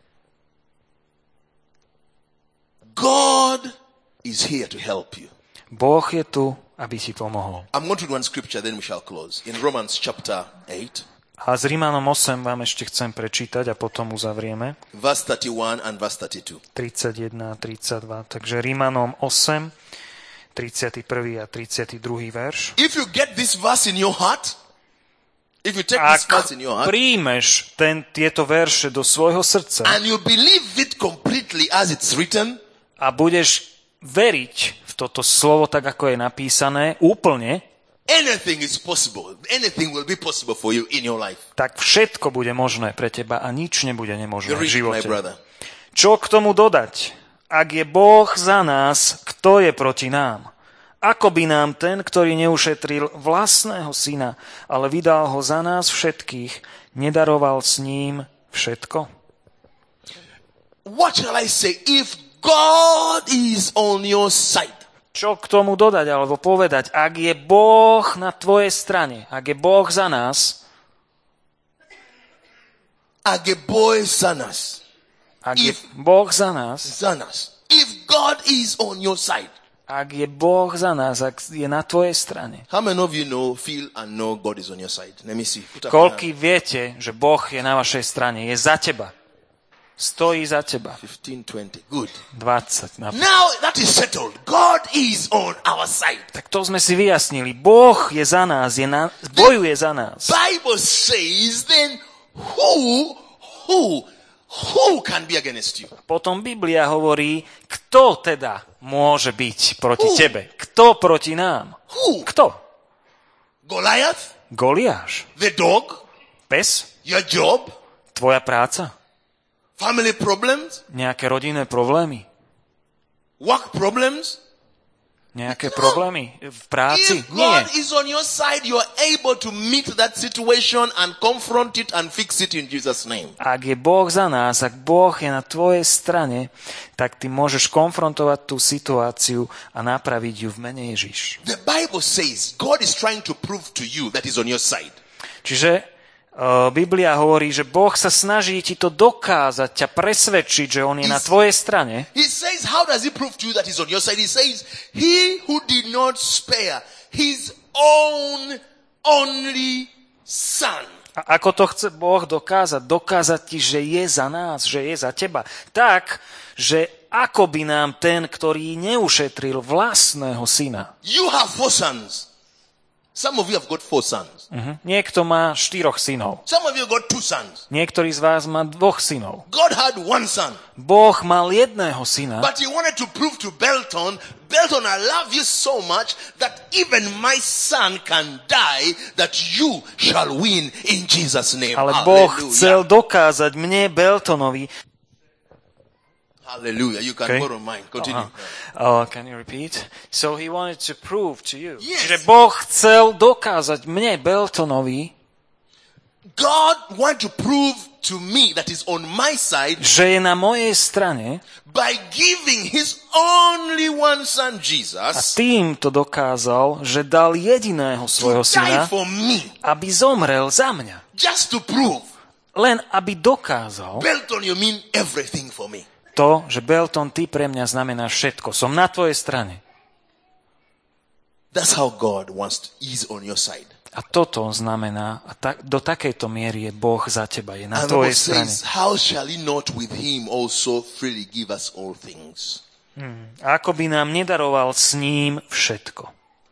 God is here to help you. Boh je tu, aby ti pomohol. I'm going to do one scripture, then we shall close. In Romans chapter 8, A z Rímanom 8 vám ešte chcem prečítať a potom uzavrieme. verse 31 and verse 32. 31 a 32. Takže Rímanom 8, 31 a 32 verš. If you get this verse in your heart, if you take this verse in your Ak heart, príjmeš tieto verše do svojho srdca and you believe it completely as it's written, a budeš veriť v toto slovo tak, ako je napísané, úplne, anything is possible. Anything will be possible for you in your life. tak všetko bude možné pre teba a nič nebude nemožné You v read, my živote. brother. Čo k tomu dodať? Ak je Boh za nás, kto je proti nám? Ako by nám ten, ktorý neušetril vlastného syna, ale vydal ho za nás všetkých, nedaroval s ním všetko? What shall I say? If God is on your side, Čo k tomu dodať alebo povedať? Ak je Boh na tvojej strane, ak je Boh za nás, ak je boy za nás, ak je Boh za nás, if God is on your side, ak je Boh za nás, ak je na tvojej strane. how many of you know, feel and know God is on your side? Let me see. Put up your hand. Koľký viete, že Boh je na vašej strane, je za teba, stojí za teba. 15, 20. Good. 20 napríklad. Now that is settled. God is on our side. Tak to sme si vyjasnili. Boh je za nás, bojuje za nás. Bible says then who can be against you? Potom Biblia hovorí, kto teda môže byť proti tebe? Kto proti nám? Who? Kto? Goliath? Goliáš? The dog? Pes? Your job? Tvoja práca? Family problems? Nejaké rodinné problémy? Work problems? Nejaké problémy v práci? If Nie. God is on your side, you are able to meet that situation and confront it and fix it in Jesus' name. Ak je Boh za nás, ak Boh je na tvojej strane, tak ty môžeš konfrontovať tú situáciu a napraviť ju v mene Ježiš. The Bible says God is trying to prove to you that He's on your side. Čiže Biblia hovorí, že Boh sa snaží ti to dokázať, ťa presvedčiť, že on je na tvojej strane. He says, how does he prove to you that he's on your side? He says, he who did not spare his own only son. A ako to chce Boh dokázať? Dokázať ti, že je za nás, že je za teba. Tak, že ako by nám ten, ktorý neušetril vlastného syna. You have 4 sons. Some of you have got 4 sons. Niekto má 4 synov. Some of you have got 2 sons. Niektorý z vás má 2 synov. God had 1 son. Boh mal jedného syna. But he wanted to prove to Belton, I love you so much that even my son can die, that you shall win in Jesus' name. Ale Boh chcel dokázať mne, Beltonovi. Hallelujah. You can borrow mine. Continue. Can you repeat? So he wanted to prove to you. Yes. Čiže Boh chcel dokázať mne, Beltonovi, God want to prove to me that is on my side, že je na mojej strane, by giving his only 1 son a Jesus tým to dokázal, že dal jediného svojho to die syna, for me, aby zomrel za mňa. just to prove, Len aby dokázal Belton, you mean everything for me. to, že Belton, ty pre mňa znamená všetko. Som na tvojej strane. That's how God wants is on your side. A toto znamená, do takejto miery je Boh za teba, je na And the tvojej Bible strane. says, how shall he not with him also freely give us all things? A ako by nám nedaroval s ním všetko.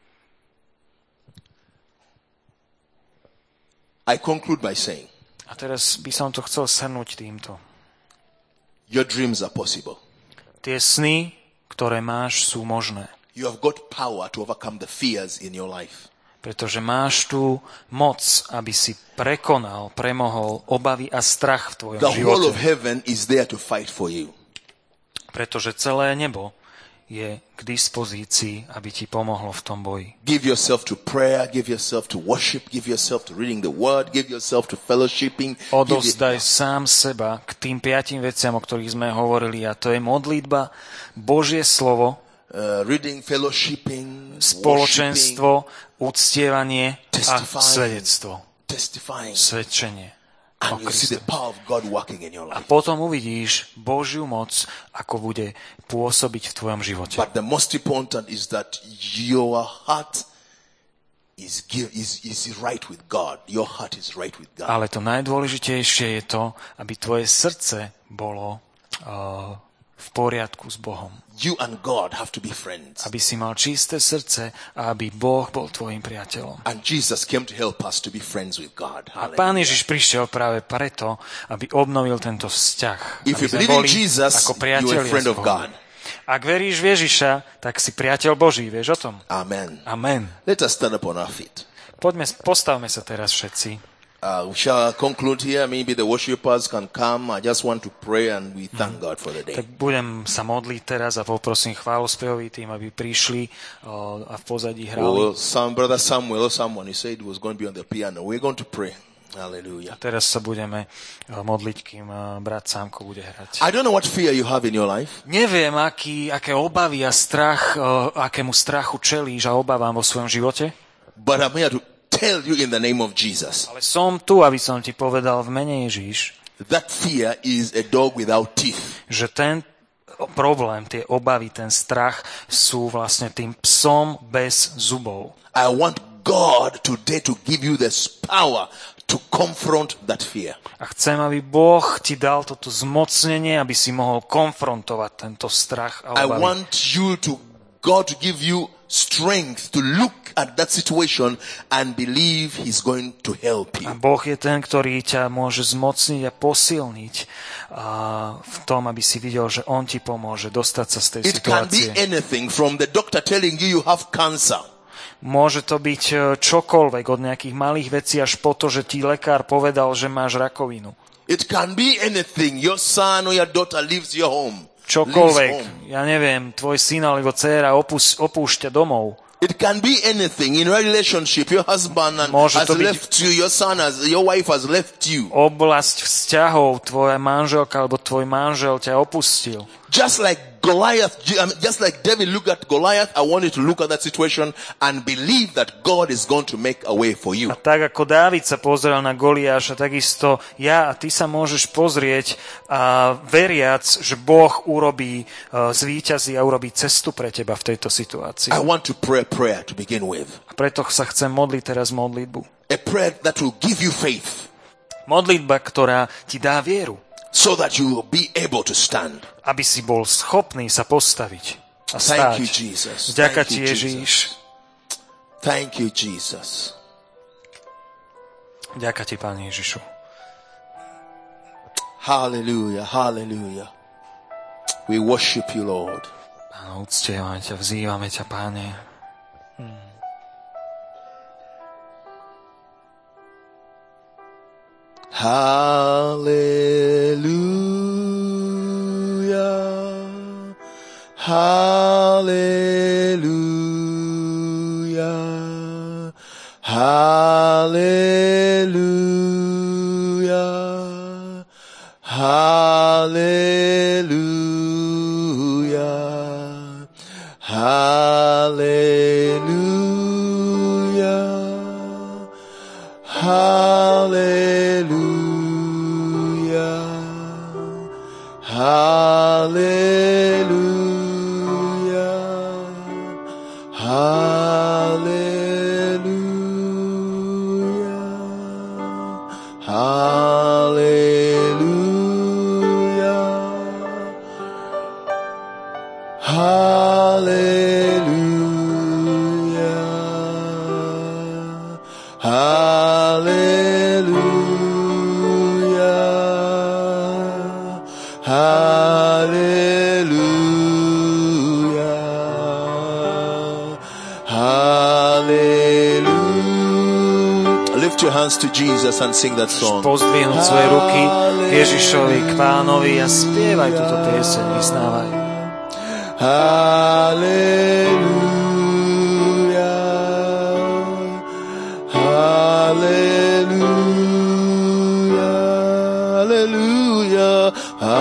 I conclude by saying, A teraz by som to chcel shrnúť týmto. your dreams are possible. Tie sny, ktoré máš, sú možné. You have got power to overcome the fears in your life. Pretože máš tú moc, aby si premohol obavy a strach v tvojom The whole živote. of heaven is there to fight for you. Pretože celé nebo je k dispozícii, aby ti pomohlo v tom boji. Give yourself to prayer, give yourself to worship, give yourself to reading the word, give yourself to fellowshipping. Odovzdaj sám seba k tým 5 veciam, o ktorých sme hovorili, a to je modlitba, Božie slovo, reading, fellowshipping, spoločenstvo, uctievanie a Testifying. svedectvo, testifying. svedčenie. And you see the power of God working in your A life. potom uvidíš Božiu moc, ako bude pôsobiť v tvojom živote. But the most important is that your heart is right with God. Your heart is right with God. Ale to najdôležitejšie je to, aby tvoje srdce bolo v poriadku s Bohom. You and God have to be friends. Aby si mal čisté srdce a aby Boh bol tvojim priateľom. And Jesus came to help us to be friends with God. A Pán Ježiš prišiel práve preto, aby obnovil tento vzťah. If Aby you sme believe in boli Jesus, ako you are priatelia a friend s of Bohom. God. Ak veríš v Ježiša, tak si priateľ Boží, vieš o tom? Amen. Amen. Let us stand up on our feet. Postavme sa teraz všetci. We shall conclude here. Maybe the worshipers can come. I just want to pray and we thank God for the day. Tak budem sa modliť teraz a poprosím chválospevovi tým, aby prišli a v pozadí hrali. Well, Brother Samuel or someone, he said he was going to be on the piano. We're going to pray. Hallelujah. Teraz sa budeme modliť, kým brat Sámko bude hrať. I don't know what fear you have in your life. Neviem, aké obavy a strach, akému strachu čelíš a obávam vo svojom živote, But I'm here to tell you in the name of Jesus. ale som tu, aby som ti povedal v mene Ježiš, That fear is a dog without teeth. že ten problém, tie obavy, ten strach sú vlastne tým psom bez zubov. I want God today to give you this power to confront that fear. A chcem, aby Boh ti dal toto zmocnenie, aby si mohol konfrontovať tento strach a I obavy. want God to give you strength to look at that situation and believe He's going to help A you. Boh je ten, ktorý ťa môže zmocniť a posilniť v tom, aby si videl, že On ti pomôže dostať sa z tej It can be situácie. anything from the doctor telling you have cancer. Môže to byť čokoľvek, od nejakých malých vecí až po to, že ti lekár povedal, že máš rakovinu. It can be anything. Your son or your daughter leaves your home. Čokoľvek, ja neviem, tvoj syn alebo dcéra opúšťa domov. It can be anything. In a relationship, your husband Môže has to byť- left you, your wife has left you. Oblasť vzťahov, tvoja manželka alebo tvoj manžel ťa opustil. Just like Goliath, just like David looked at Goliath, I want you to look at that situation and believe that God is going to make a way for you. A tak ako Dávid sa pozrel na Goliáša, takisto ja a ty sa môžeš pozrieť a veriac, že Boh urobí zvíťazí a urobí cestu pre teba v tejto situácii. I want to pray a prayer to begin with. A preto sa chcem modliť teraz modlitbu. A prayer that will give you faith. Modlitba, ktorá ti dá vieru. So that you will be able to stand. Aby si bol schopný sa postaviť a stáť. Thank you, Jesus. Vďaka ti, Ježíš. Thank you, Jesus. Vďaka ti, Pán Ježišu. Hallelujah, hallelujah. We worship you, Lord. Pána, uctievame ťa, vzývame ťa, Páne. Hallelujah, hallelujah, hallelujah, hallelujah, hallelujah, hallelujah. Hallelujah, hallelujah, hallelujah, hallelujah, hallelujah, hallelujah, hallelujah. Lift your hands to Jesus and sing that song. Pozdvihnúť svoje ruky k Ježišovi, k Pánovi a spievaj túto pieseň, vyznávaj. Hallelujah, hallelujah, hallelujah,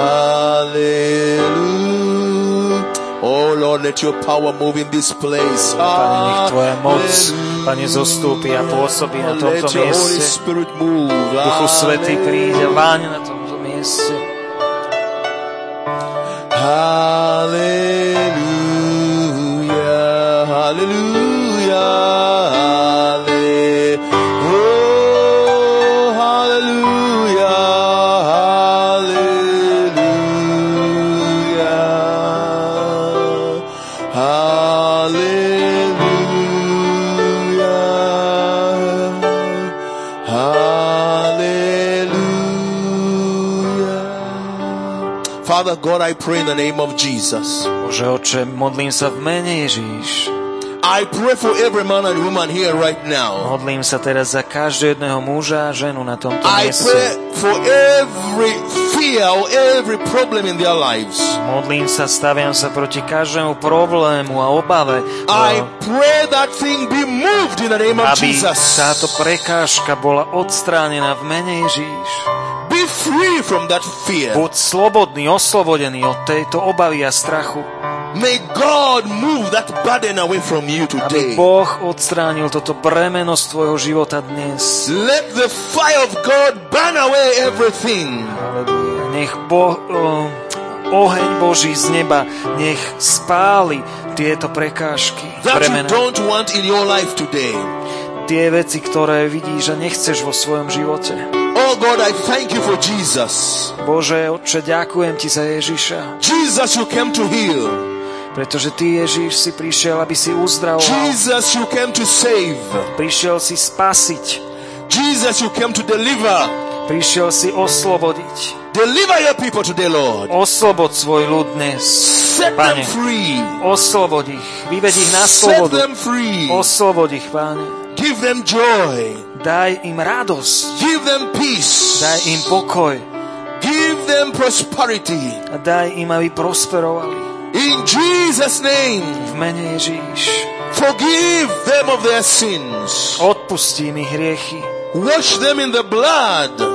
hallelujah. Oh Lord, let your power move in this place. Pane, nech tvoja moc, Pane, zostúpi a pôsobí na tomto mieste. Duchu Svätý príde, váň na tomto mieste. Hallelujah, hallelujah, hallelujah, hallelujah, hallelujah, hallelujah. Father God, I pray in the name of Jesus. Bože Otče, modlím sa v mene Ježíš. I pray for every man and woman here right now. Modlím sa teraz za každého jedného muža a ženu na tomto I mieste. pray for every fear or every problem in their lives. Modlím sa, staviam sa proti každému problému a obave. I pray that thing be moved in the name of aby Jesus. táto prekážka bola odstránená v mene Ježíš. Be free from that fear. Buď slobodný, oslobodený od tejto obavy a strachu. May God move that burden away from you Aby today. Boh odstránil toto bremeno z tvojho života dnes. Let the fire of God burn away everything. Halleluja. Nech oheň Boží z neba nech spáli tieto prekážky, That you bremena. don't want in your life today. Tie veci, ktoré vidíš a nechceš vo svojom živote. Oh God, I thank you for Jesus. Bože, Otče, ďakujem ti za Ježiša, Jesus, you came to heal. pretože ty, Ježiš, si prišiel, aby si uzdravoval. Jesus, you came to save. Prišiel si spasiť. Jesus, you came to deliver. Prišiel si oslobodiť. Deliver your people today, Lord. Oslobod svoj ľud dnes. Set them Pane, free. oslobod ich. Vyved ich na Set slobodu. them free. Oslobod ich, Páne. Give them joy. Daj im radosť. Give them peace. Daj im pokoj. Give them prosperity. A daj im, aby prosperovali. In Jesus' name. V mene Ježíš. Forgive them of their sins. Odpustí mi hriechy. Wash them in the blood.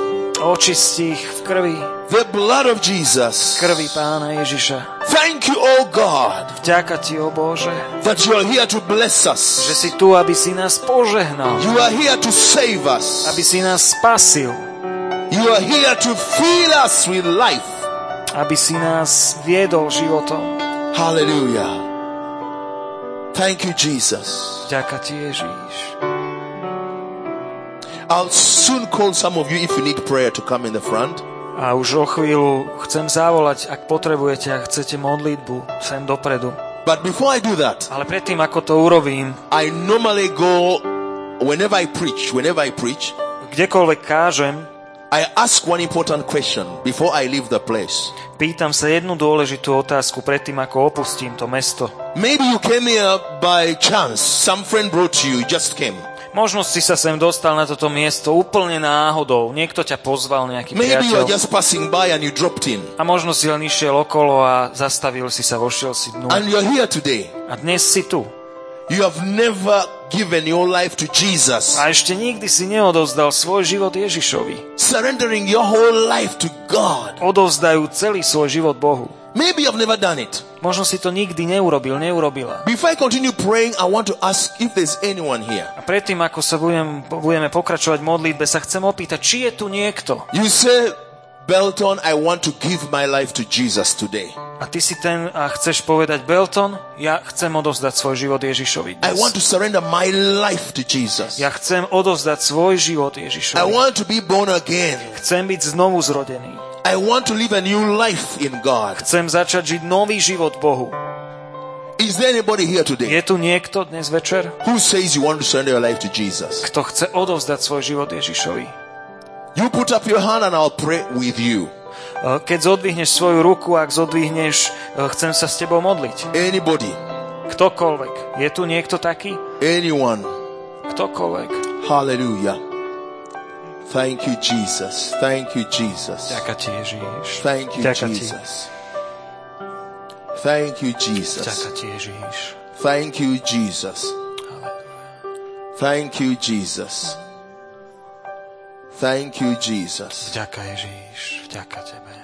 Očistí ich v krvi. The blood of Jesus. Krvi Pána Ježiša. Thank you, oh God. Vďaka Ti, o Bože, that you are here to bless us. že si tu, aby si nás požehnal. You are here to save us. Aby si nás spasil. You are here to fill us with life. Aby si nás viedol životom. Hallelujah. Thank you, Jesus. Vďaka Ti, Ježíš. I'll soon call some of you if you need prayer to come in the front. A už o chvíľu chcem zavolať, ak potrebujete a chcete modlitbu, sem dopredu. But before I do that, Ale predtým, ako to urobím, I normally go, whenever I preach, kdekoľvek kážem, I ask one important question before I leave the place. pýtam sa jednu dôležitú otázku predtým, ako opustím to mesto. Maybe you came here by chance. Some friend brought you, you just came. Možno si sa sem dostal na toto miesto úplne náhodou. Niekto ťa pozval, nejaký Maybe you are priateľ. just passing by and you dropped in. A možno si len išiel okolo a zastavil si sa, vošiel si dnu. And you're here today. A dnes si tu. You have never given your life to Jesus. A ešte nikdy si neodovzdal svoj život Ježišovi. Surrendering your whole life to God. Odovzdajú celý svoj život Bohu. Maybe you have never done it. Možno si to nikdy neurobila. Before I continue praying, I want to ask if there's anyone here. A predtým, ako sa budeme pokračovať v modlitbe, sa chcem opýtať, či je tu niekto. You say, Belton, I want to give my life to Jesus today. A ty si ten a chceš povedať, Belton, ja chcem odovzdať svoj život Ježišovi I dnes. want to surrender my life to Jesus. Ja chcem odovzdať svoj život I Ježišovi. want to be born again. Chcem byť znovu zrodený. I want to live a new life in God. Chcem začať žiť nový život Bohu. Is there anybody here today Je tu niekto dnes večer, who says you want to surrender your life to Jesus? kto chce odovzdať svoj život Ježišovi? You put up your hand and I'll pray with you. Keď zodvihneš svoju ruku, ak zodvihneš, chcem sa s tebou modliť. Anybody? Ktokoľvek. Je tu niekto taký? Anyone? Ktokoľvek. Hallelujah. Thank you, Jesus. Thank you, Jesus. Ďaká ti, Ježíš. Thank you, Ďaká ti. Jesus. Thank you, Jesus. Ďaká ti, Ježíš. Thank you, Jesus. Thank you, Jesus. Thank you, Jesus. Ďaká, Ježíš. Ďaká tebe.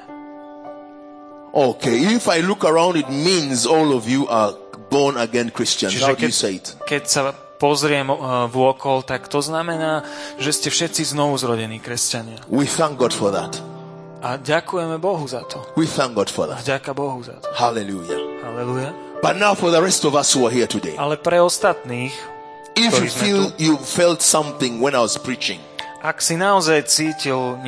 Okay, if I look around, it means all of you are born again Christians. Čiže How do you say it? keď sa pozriem vôkol, tak to znamená, že ste všetci znovu zrodení kresťania. We thank God for that. A ďakujeme Bohu za to. We thank God for that. Ďaká Bohu za to. Hallelujah. Halleluja. But now for the rest of us who are here today. Ale pre ostatných, If you ktorí sme feel tu, you felt something when I was preaching, ak si naozaj cítila,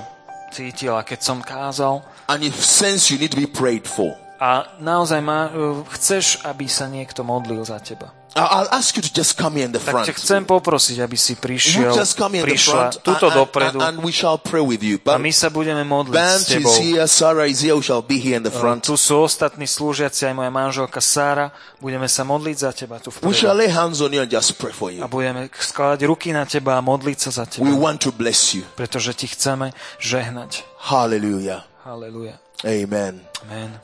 keď som kázal, and you sense you need to be prayed for, a naozaj chceš, aby sa niekto modlil za teba, I'll ask you to just come here in the tak front. ťa chcem poprosiť, aby si You just come here in the front prišla tuto dopredu and we shall pray with you. a But my sa budeme modliť s Vance tebou. is here, Sarah is here, we shall be here in the front. Tu sú ostatní slúžiaci, aj moja manželka Sára. Budeme sa modliť za teba tu We shall vpredu. lay hands on you and just pray for A you. budeme skladať ruky na teba a modliť sa za We teba. want to bless you. Pretože ti chceme žehnať. Hallelujah. Halleluja. Amen. Amen.